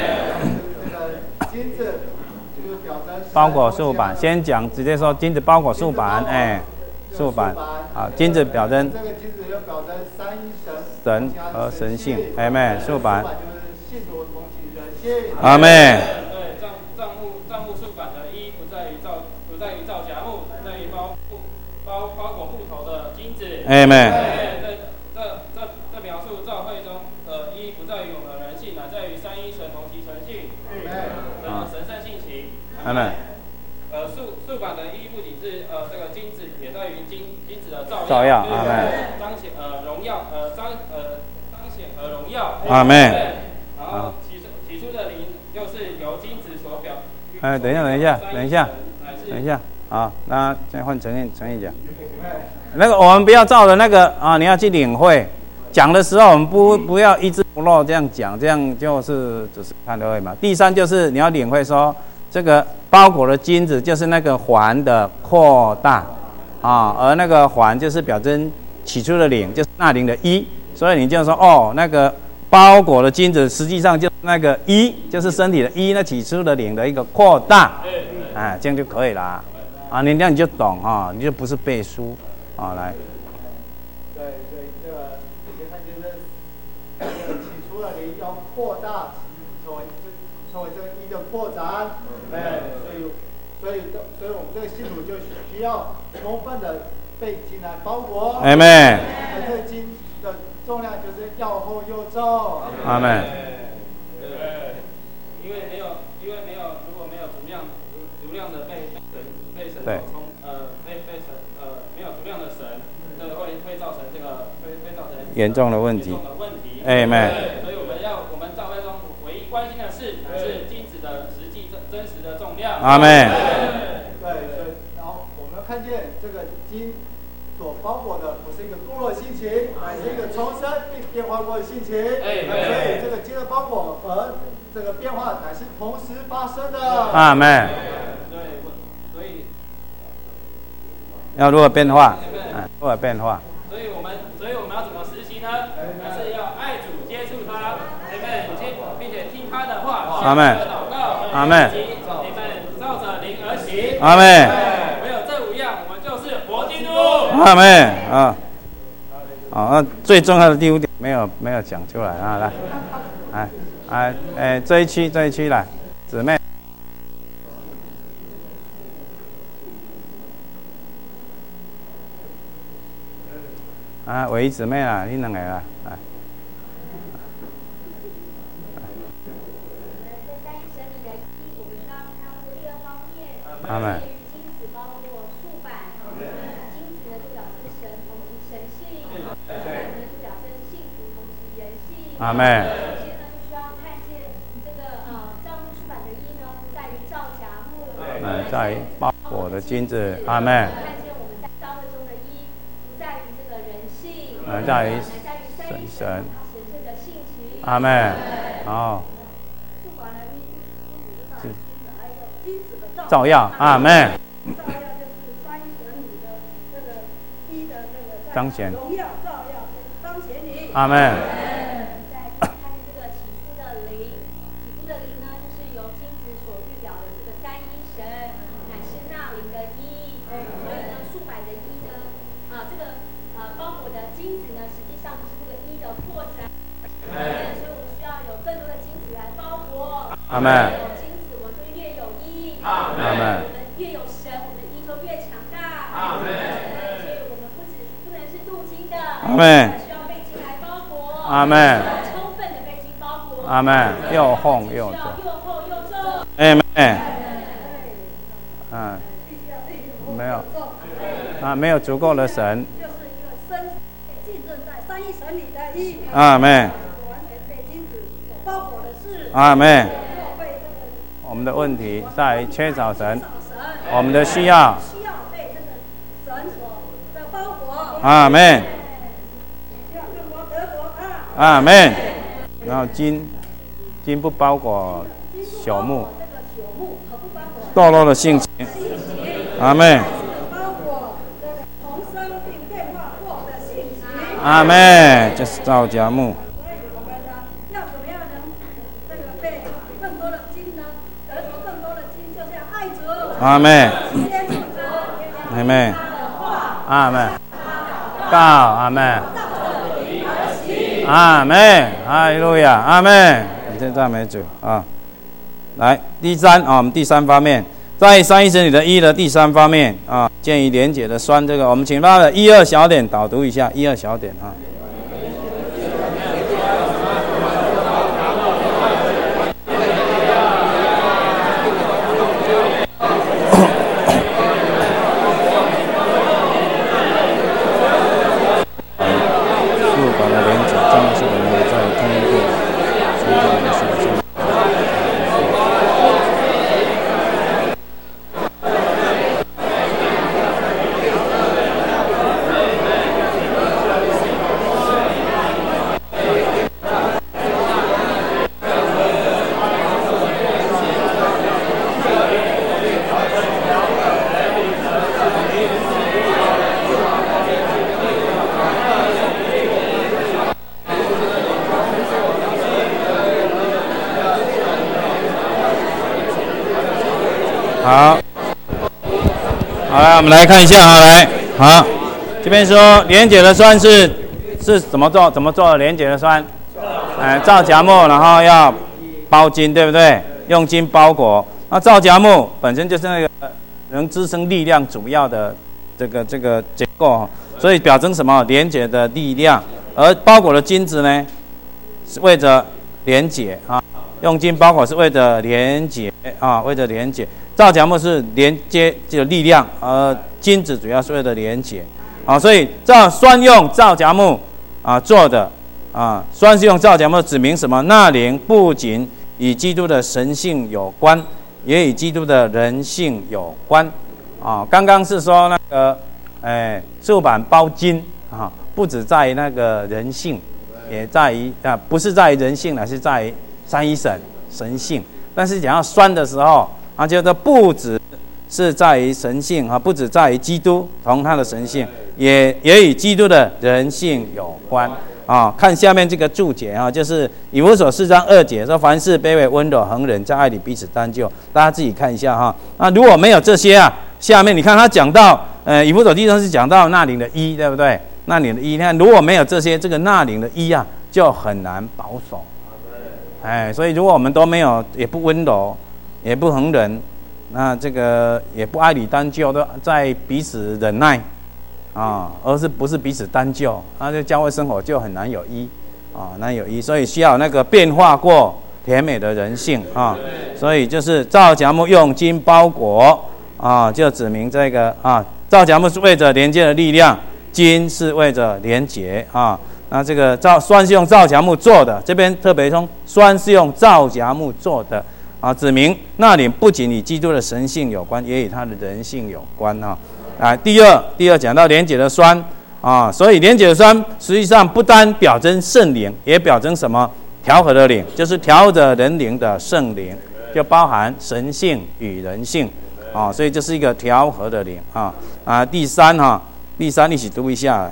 包裹束板，先讲直接说金子包裹束板，哎，束板，好，金子表征这个金子要表征三一神和神性，阿门。束板， 信徒同体人性， 阿门。 对，账目束板的一不在于造假物，乃在于包裹户头的金子， 阿门。 这描述教会中的一不在于我们人性，乃在于三一神同其神性，神圣性情， 阿门。 束板的一不仅是这个金子，也在于金子的照耀，阿门。 彰显荣耀，彰显和荣耀， 阿门。 然后起初的灵就是由金子所表。 等一下，好，那现在换陈毅讲。那个我们不要照着那个啊，你要去领会。讲的时候我们不要一字不漏这样讲，这样就是只是看得会嘛。第三就是你要领会说，这个包裹的金子就是那个环的扩大啊，而那个环就是表征起初的灵，就是那灵的一，所以你就说哦，那个包裹的金子实际上就是那个一，就是身体的一，那起初的灵的一个扩大，哎，这样就可以了啊，你这样你就懂啊，你就不是背书啊，来。 对，这个你看就是起初的灵要扩大，成为这个一的扩展，所以我们这个信徒就需要充分的被金来包裹。 阿门。 这个金的重量就是又厚又重。 阿门。 因为没有，如果没有足量的被神对。 被神没有足量的神，这个会造成这个会造成严重的问题。 阿门。 所以我们教会中唯一关心的事，乃是金子的实际真实的重量。 阿门。 对，然后我们看见这个金所包裹的不是一个堕落的性情，乃是一个重生并变化过的性情。所以这个金的包裹和这个变化乃是同时发生的。 阿门。 对，所以要如何变化？如何变化？ 所以我们要怎么实行呢？还是要爱主接触他，并且听他的话， 阿门。 祷告， 阿门。 你们照着灵而行。 阿门。 没有这5样，我们就是活基督。 阿门。啊，好，那最重要的第5点没有讲出来啊，来，这一区来，姊妹。啊，唯一姊妹啦，你2个啦，来。阿门。 金子包括束板，金子呢就表示神同其神性，束板呢就表示信徒同其人性。 阿门。 首先呢，就需要看见这个造物束板的意呢，不在于造假物， 在于包裹的金子。阿门。 看见我们在教会中的一，不在于这个人性， 在于神的性情。 阿门。好。照耀，阿门。 照耀就是三一神里的这个一的这个彰显荣耀，照耀彰显你。 阿门。 再看这个起初的灵，起初的灵呢，就是由金子所预表的这个三一神，乃是那灵的一。所以呢，束板的一呢，这个包裹的金子呢，实际上是这个一的扩展。所以我们需要有更多的金子来包裹。 阿门。 阿门。我们越有神，我们的一就越强大。阿门。所以我们不能是镀金的。阿门。 需要被金来包裹。 阿门。 充分的被金包裹。 阿门。又厚又重。 又厚又重。 阿门。没有。没有足够的神。 就是一个身浸润在三一神里的一。 阿门。 完全被金子所包裹的是。 阿门。我们的问题在于缺少神，我们的需要被这个神所的包裹。 阿门。 要更多得阿门。然后金不包裹朽木，堕落的性情。阿门。阿门。这是造家木。 要怎么样能这个被更多的金呢？得着更多的金，就是要爱主。 阿门。阿门。阿门。告阿门。阿门。哈利路亚。阿门。感谢赞美主啊！来，第三啊，我们第三方面，在三一神里的一的第三方面啊，鉴于连结的酸，这个我们请他的1、2小点导读一下，1、2小点啊。好，好来，我们来看一下啊，来，好，这边说连结的酸是怎么做？怎么做连结的酸？造荚木，然后要包金，对不对？用金包裹。那造荚木本身就是那个能支撑力量主要的这个结构，所以表征什么？连结的力量。而包裹的金子呢，是为着连结啊，用金包裹是为着连结啊，为着连结。造荚木是连接这个力量，金子主要是为了连结，啊，所以酸用造荚木啊做的啊，酸是用造荚木指明什么？那灵不仅与基督的神性有关，也与基督的人性有关，啊，刚刚是说那个，素板包金啊，不只在于那个人性，也在于不是在于人性，乃是在于三一神性，但是讲到酸的时候。就是不只是在于神性啊，不只在于基督同他的神性，也与基督的人性有关啊。看下面这个注解啊，就是以弗所4章2节说：凡事卑微、温柔、恒忍，在爱里彼此担救。大家自己看一下哈。那如果没有这些啊，下面你看他讲到以弗所第1章是讲到那灵的一，对不对？那灵的一，你看如果没有这些，这个那灵的一啊，就很难保守。所以如果我们都没有，也不温柔。也不恒忍，那这个也不爱理担救，都在彼此忍耐啊，而是不是彼此担救，那这教会生活就很难有一啊，难有一，所以需要那个变化过甜美的人性啊，所以就是造荚木用金包裹啊，就指明这个啊，造荚木是为着连接的力量，金是为着连结啊，那这个酸是用造荚木做的，这边特别说酸是用造荚木做的。啊，指明那灵不仅与基督的神性有关，也与他的人性有关啊。第二讲到连结的酸啊，所以连结的酸实际上不单表征圣灵，也表征什么？调和的灵，就是调着人灵的圣灵，就包含神性与人性啊，所以这是一个调和的灵啊。第三一起读一下。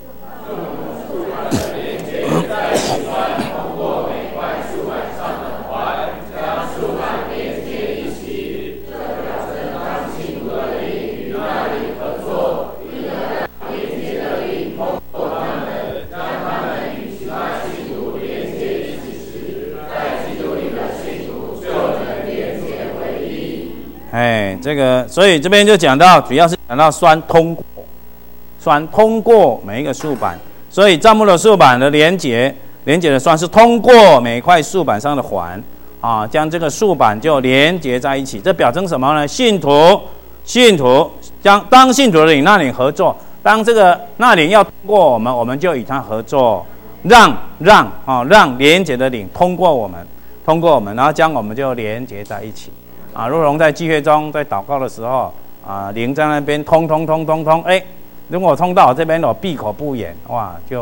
这个，所以这边就讲到，主要是讲到酸通过每一个树板，所以造木的树板的连结的酸是通过每块树板上的环啊，将这个树板就连结在一起。这表征什么呢？信徒当信徒的灵那灵合作，当这个那灵要通过我们就与他合作，让连结的灵通过我们，然后将我们就连结在一起。如同在聚会中，在祷告的时候，灵在那边通，如果通到我这边，我闭口不言，哇，就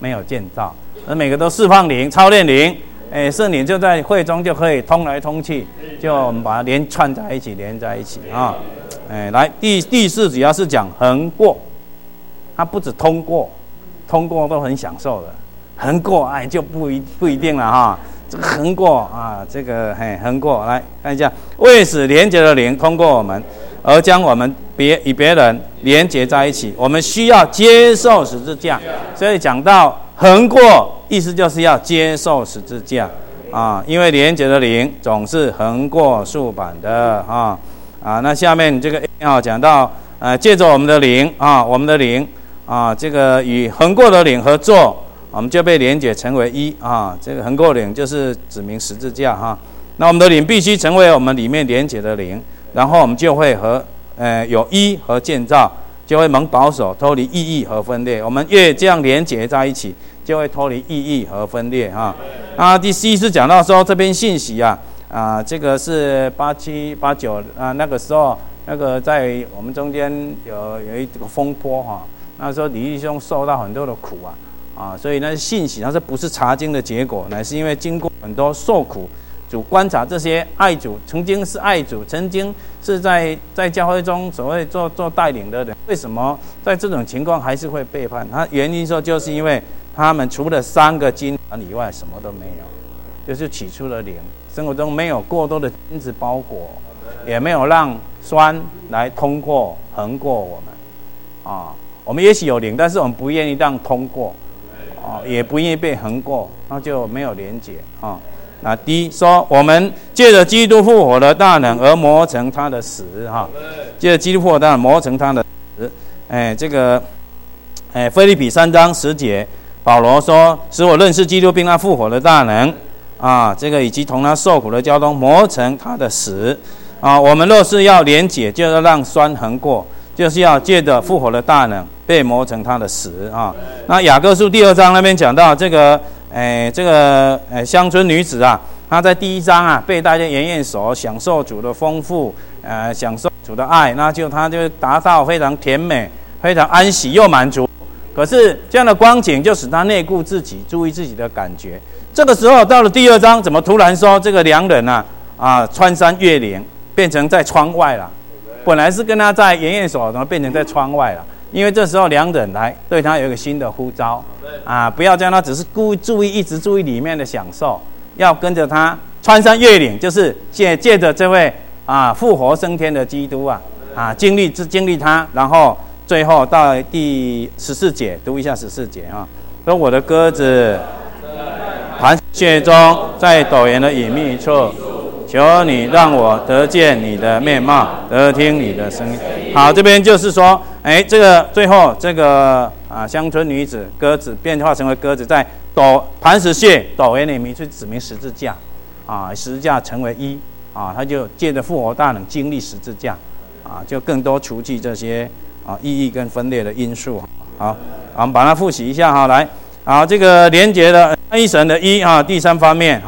没有建造，而每个都释放灵、操练灵，圣灵就在会中就可以通来通去，就我们把它连串在一起，连在一起啊。来第四主要是讲横过，它不止通过都很享受的，横过就不一定了哈。这个横过啊，这个横过，来看一下，为使连结的灵通过我们，而将我们与别人连结在一起，我们需要接受十字架。所以讲到横过，意思就是要接受十字架啊，因为连结的灵总是横过竖板的啊。那下面这个讲到借着我们的灵这个与横过的灵合作，我们就被连结成为一啊。这个横过灵就是指明十字架哈。那我们的灵必须成为我们里面连结的灵，然后我们就会有一和建造，就会蒙保守，脱离异义和分裂。我们越这样连结在一起，就会脱离异义和分裂哈。第4是讲到说这篇信息这个是87、89那个时候，那个在我们中间有一个风波哈。那时候李弟兄受到很多的苦所以那信息它是不是查经的结果，乃是因为经过很多受苦，主观察这些爱主，曾经是爱主，曾经是在教会中所谓做带领的人，为什么在这种情况还是会背叛？他原因说就是因为他们除了3个金环以外什么都没有，就是起初的灵，生活中没有过多的金子包裹，也没有让酸来通过横过我们我们也许有灵，但是我们不愿意让通过也不愿意被横过，那就没有连结那第一说，我们借着基督复活的大能而磨成他的死借着基督复活的大能磨成他的死。这个腓立比3章10节，保罗说，使我认识基督并他复活的大能这个以及同他受苦的交通，磨成他的死我们若是要连结，就要让酸横过，就是要借着复活的大能被磨成他的死那雅各书第2章那边讲到这个乡村女子她在第1章被带进筵宴所，享受主的丰富享受主的爱，那她就达到非常甜美、非常安息又满足。可是这样的光景就使她内顾自己，注意自己的感觉。这个时候到了第2章，怎么突然说这个良人穿山越岭，变成在窗外了？本来是跟他在筵宴所，怎么变成在窗外了？因为这时候良人来对他有一个新的呼召不要叫他只是一直注意里面的享受，要跟着他穿山越岭，就是借着这位复活升天的基督经历他，然后最后到第14节，读一下14节说我的鸽子盘穴中，在陡岩的隐秘处，求你让我得见你的面貌，得听你的声音。好，这边就是说这个最后这个乡村女子鸽子变化成为鸽子，在磐石穴陡岩里面去指明十字架十字架成为一他就借着复活大能经历十字架就更多除去这些意义跟分裂的因素。好，我们把它复习一下来。好，这个连结的三一神的一第3方面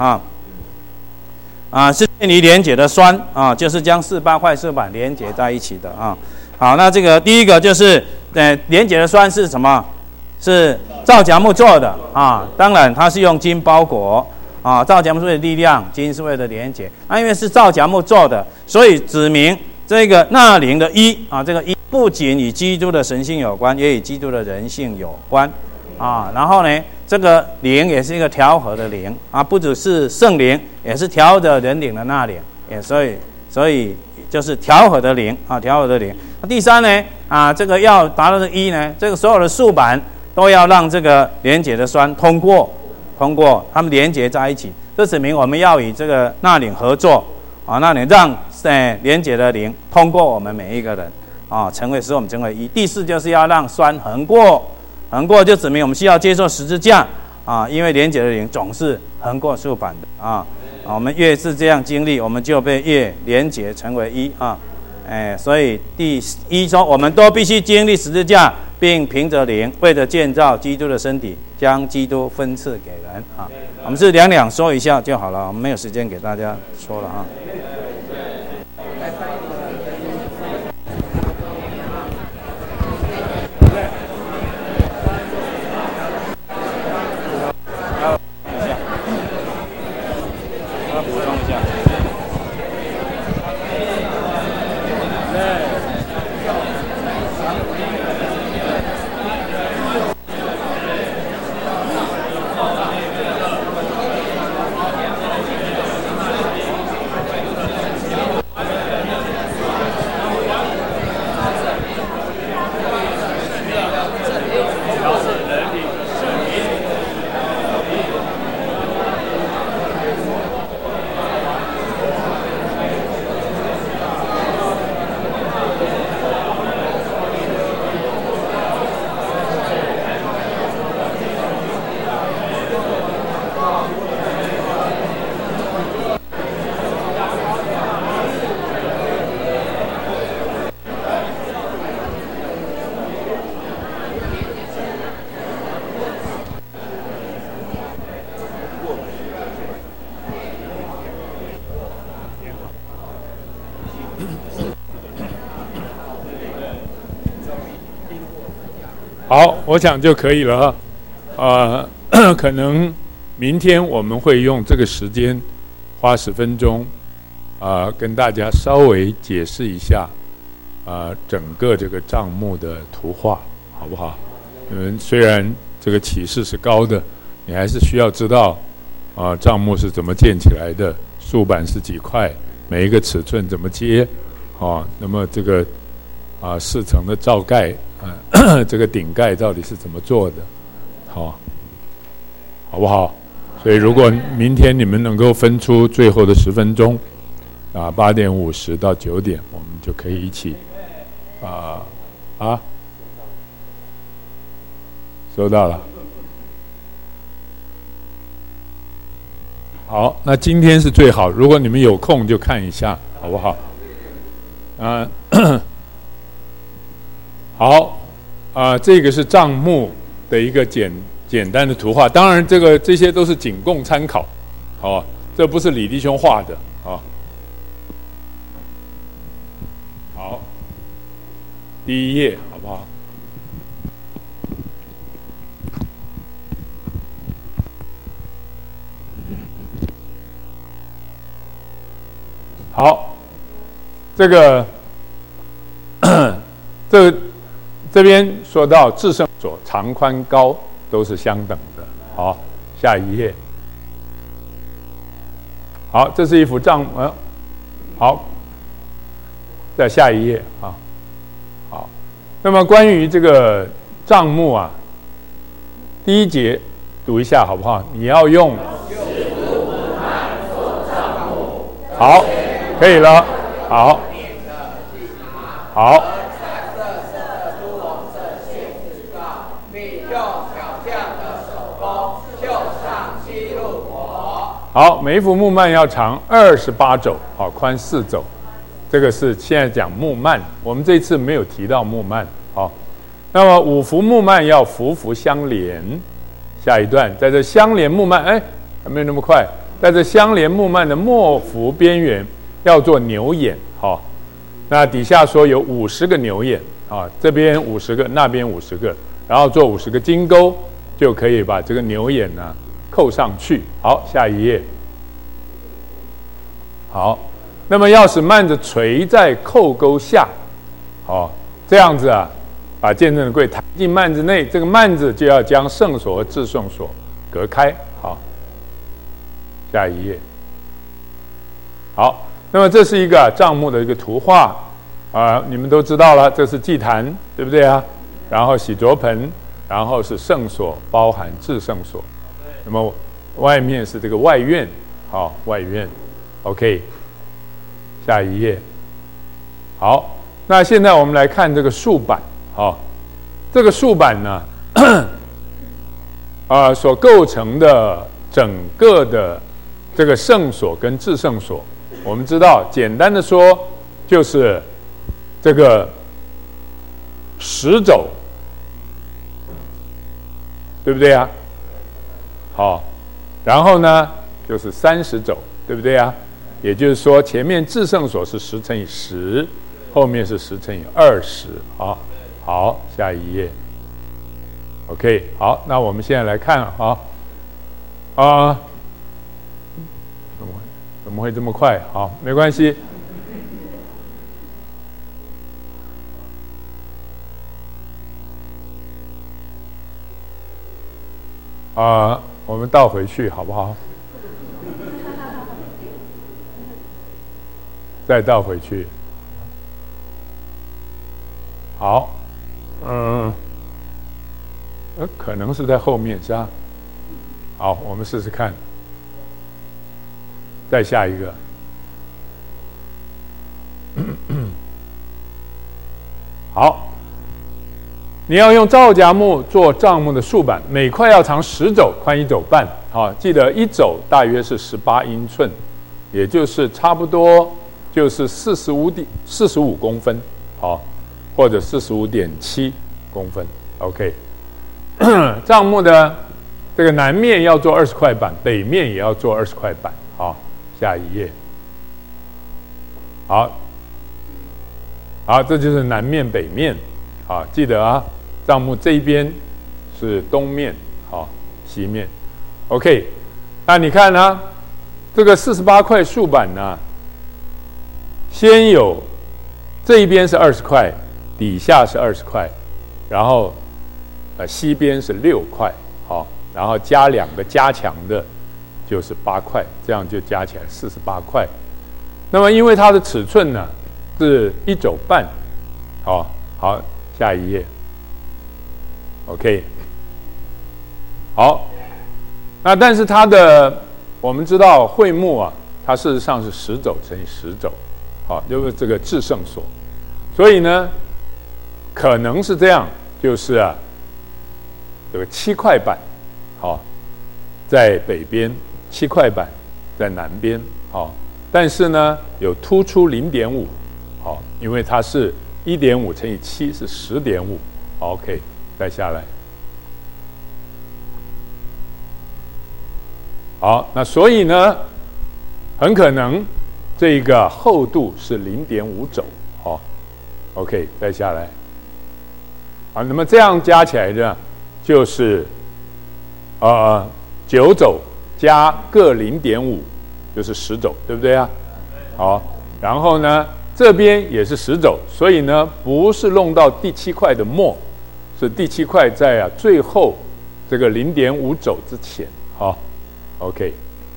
是建立连结的栓就是将48块色板连结在一起的好，那这个第一个就是连结的栓是什么？是皂荚木做的当然它是用金包裹皂荚木是为了力量，金是为了连结因为是皂荚木做的，所以指明这个纳灵的一这个一不仅与基督的神性有关，也与基督的人性有关然后呢，这个灵也是一个调和的灵不只是圣灵，也是调和人灵的那灵，所以就是调和的灵调和的灵。第3呢这个要达到这一呢，这个所有的竖板都要让这个连结的栓通过，它们连结在一起，这指明我们要与这个那灵合作那灵让连结的灵通过我们每一个人使我们成为一。第4就是要让栓横过就指明我们需要接受十字架因为连结的灵总是横过竖板的我们越是这样经历，我们就被越连结成为一所以第1说，我们都必须经历十字架，并凭着灵为了建造基督的身体，将基督分赐给人我们是两说一下就好了，我们没有时间给大家说了要补充一下。 好，我想就可以了。可能明天我们会用这个时间，花10分钟，跟大家稍微解释一下，整个这个账目的图画，好不好？虽然这个启示是高的，你还是需要知道，账目是怎么建起来的，竖板是几块，每一个尺寸怎么接，那么这个4层的罩盖。这个顶盖到底是怎么做的？好不好？所以如果明天你们能够分出最后的10分钟，8点50到9点，我们就可以一起收到了。好，那今天是最好，如果你们有空就看一下，好不好？好，这个是账目的一个简单的图画，当然这些都是仅供参考，这不是李弟兄画的好，第1页好不好？好，这边说到至圣所长宽高都是相等的。好，下一页。好，这是一幅账目。好，在下一页啊。好，那么关于这个账目第1节读一下好不好？你要用。好，可以了。好。好，每一幅木幔要长28肘，宽4肘。这个是现在讲木幔，我们这次没有提到木幔。好，那么5幅木幔要幅幅相连。下一段，在这相连木幔，还没有那么快，在这相连木幔的末幅边缘要做牛眼。那底下说有50个牛眼这边50个，那边50个，然后做50个金钩，就可以把这个牛眼扣上去。好，下一页。好，那么要使幔子垂在扣钩下，这样子把见证的柜抬进幔子内，这个幔子就要将圣所和至圣所隔开。好，下一页。好，那么这是一个帐幕的一个图画你们都知道了，这是祭坛，对不对啊？然后洗濯盆，然后是圣所，包含至圣所。那么外面是这个外院，外院。OK， 下一页。好，那现在我们来看这个竖板。这个竖板呢，所构成的整个的这个圣所跟至圣所，我们知道，简单的说，就是这个10肘，对不对啊？好，然后呢就是30肘，对不对啊？也就是说，前面至圣所是10乘以10，后面是10乘以20。好，下一页。OK， 好，那我们现在来看么会这么快？好，没关系。我们倒回去好不好？再倒回去。好，可能是在后面是吧？好，我们试试看。再下一个。好，你要用皂荚木做帐幕的竖板，每块要长10肘，宽1肘半。记得1肘大约是18英寸，也就是差不多就是45公分，或者45.7公分。OK， 帐幕的这个南面要做20块板，北面也要做20块板。好，下一页。好，这就是南面北面。记得啊，帐幕这一边是东面，西面。OK， 那你看呢，这个48块竖板呢，先有这一边是20块，底下是20块，然后西边是6块，然后加2个加强的，就是8块，这样就加起来48块。那么因为它的尺寸呢是1肘半，好，下一页。OK， 好，那但是我们知道会幕啊，它事实上是10肘乘以10肘，就是这个至圣所，所以呢，可能是这样，就是这个7块板，在北边，7块板在南边，但是呢有突出0.5，因为它是1.5乘以7是10.5。OK， 再下来。好，那所以呢，很可能这个厚度是0.5肘。OK， 再下来。那么这样加起来呢，就是9肘加各0.5，就是10肘，对不对啊？好，然后呢，这边也是10肘，所以呢，不是弄到第7块的末，是第7块在最后这个0.5肘之前。OK，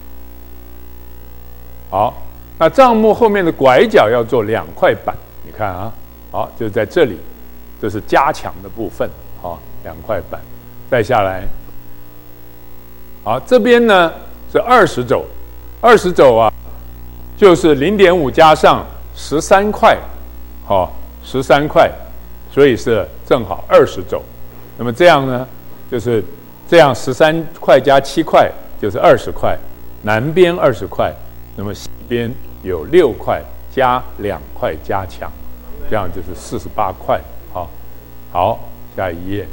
好，那帐幕后面的拐角要做2块板，你看啊，好，就在这里，这是加强的部分，2块板，再下来，好，这边呢是20肘，20肘啊，就是0.5加上13块，13块，所以是正好20肘。那么这样呢，就是这样13块加7块就是20块，南边20块，那么西边有6块加2块加强，这样就是48块。好，下一页。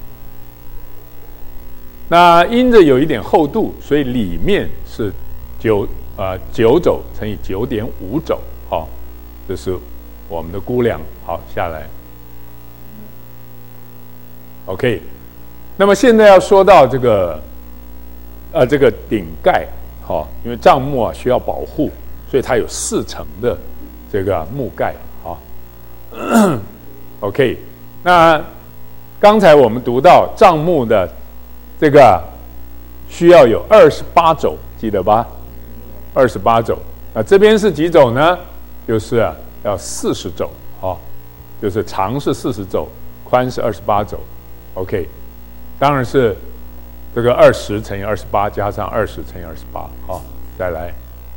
那因着有一点厚度，所以里面是9肘乘以9.5肘。这是我们的估量。好，下来。OK， 那么现在要说到这个顶盖，因为帐幕需要保护，所以它有4层的这个木盖。OK， 那刚才我们读到帐幕的这个需要有28肘，记得吧？28肘。那这边是几肘呢？就是要40肘，就是长是40肘，宽是28肘。OK， 当然是这个20乘以28加上20乘以28。再来。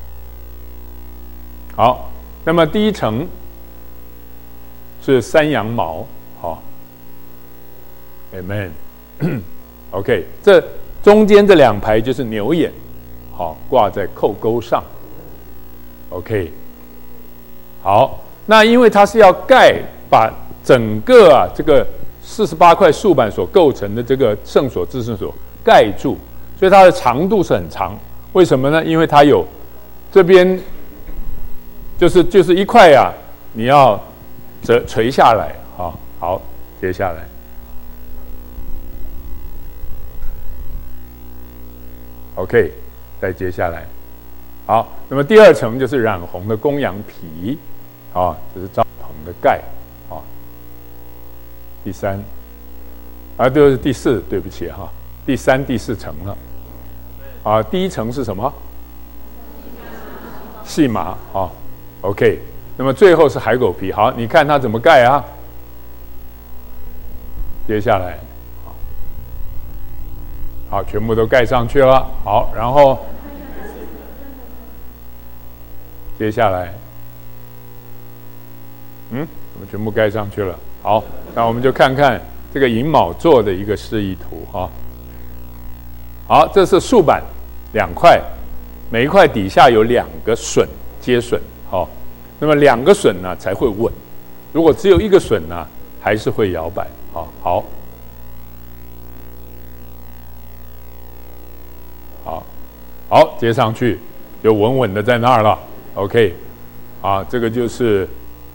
好，那么第一层是山羊毛。Amen。OK， 这中间这2排就是牛眼，挂在扣钩上。OK， 好，那因为它是要把整个这个48块竖板所构成的这个圣所至圣所盖住，所以它的长度是很长。为什么呢？因为它有这边就是一块你要垂下来。好，接下来。OK， 再接下来。 好，那么第二层就是染红的公羊皮，啊，这是帐篷的盖，啊。第三，就是第四，对不起哈，第三、第四层了。啊，第一层是什么？细麻啊 ，OK。那么最后是海狗皮，好，你看它怎么盖啊？接下来，好，全部都盖上去了。好，然后接下来，我们全部盖上去了。好，那我们就看看这个寅卯座的一个示意图哈。好，这是竖板2块，每一块底下有2个榫接榫，好，那么2个榫呢才会稳，如果只有1个榫呢，还是会摇摆。好，接上去就稳稳的在那儿了。OK， 这个就是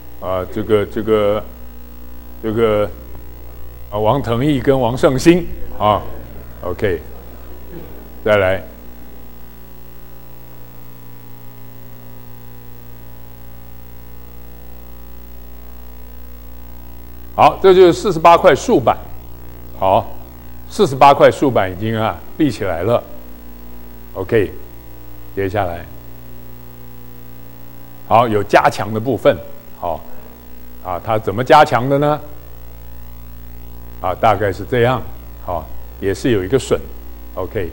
这个王腾毅跟王胜兴啊 ，OK， 再来。好，这就是48块竖板。好，48块竖板已经立起来了。OK， 接下来，好，有加强的部分。好，它怎么加强的呢？大概是这样。好，也是有一个榫。OK，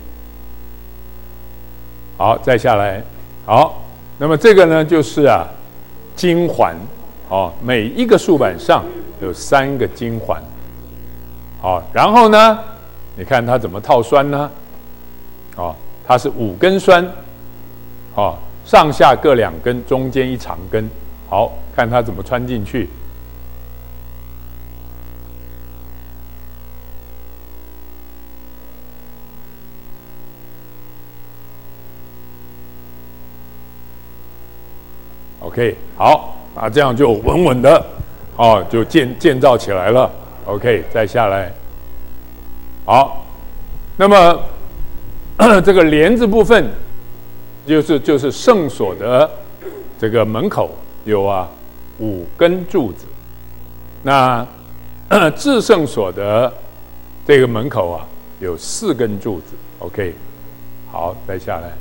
好，再下来。好，那么这个呢，就是金环。每一个竖板上有3个金环。好，然后呢，你看它怎么套栓呢？它是5根栓，上下各2根，中间1长根。好，看它怎么穿进去。OK， 好，这样就稳稳的，就建造起来了。OK， 再下来。好，那么这个帘子部分，就是圣所的这个门口有5根柱子，那至圣所的这个门口有4根柱子。OK， 好，再下来。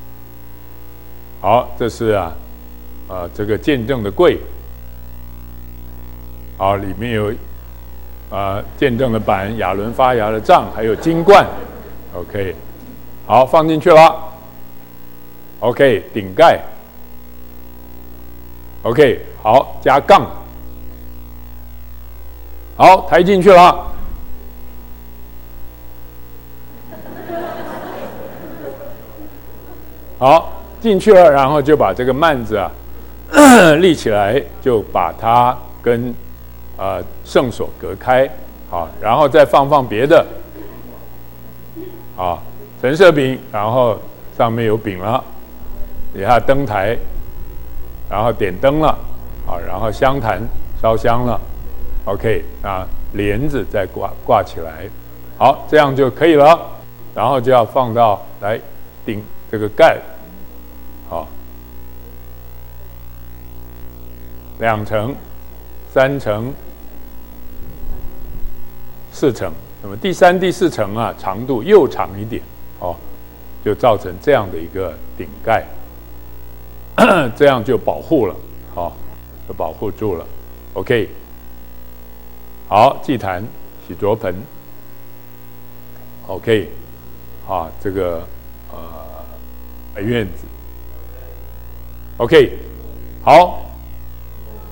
好，这是这个见证的柜，好，里面有见证的板、亚伦发芽的杖，还有金冠。OK， 好，放进去了。OK， 顶盖。OK， 好，加杠。好，抬进去了。好，进去了，然后就把这个幔子立起来，就把它跟圣所隔开。好，然后再放别的。陈设饼，然后上面有饼了，底下灯台，然后点灯了，然后香坛烧香了。OK， 帘子再挂起来。好，这样就可以了。然后就要放到来顶这个盖。好，2层、3层、4层，那么第3、第4层长度又长一点，就造成这样的一个顶盖，这样就保护了，就保护住了。OK， 好，祭坛、洗濯盆 ，OK， 这个院子 ，OK， 好。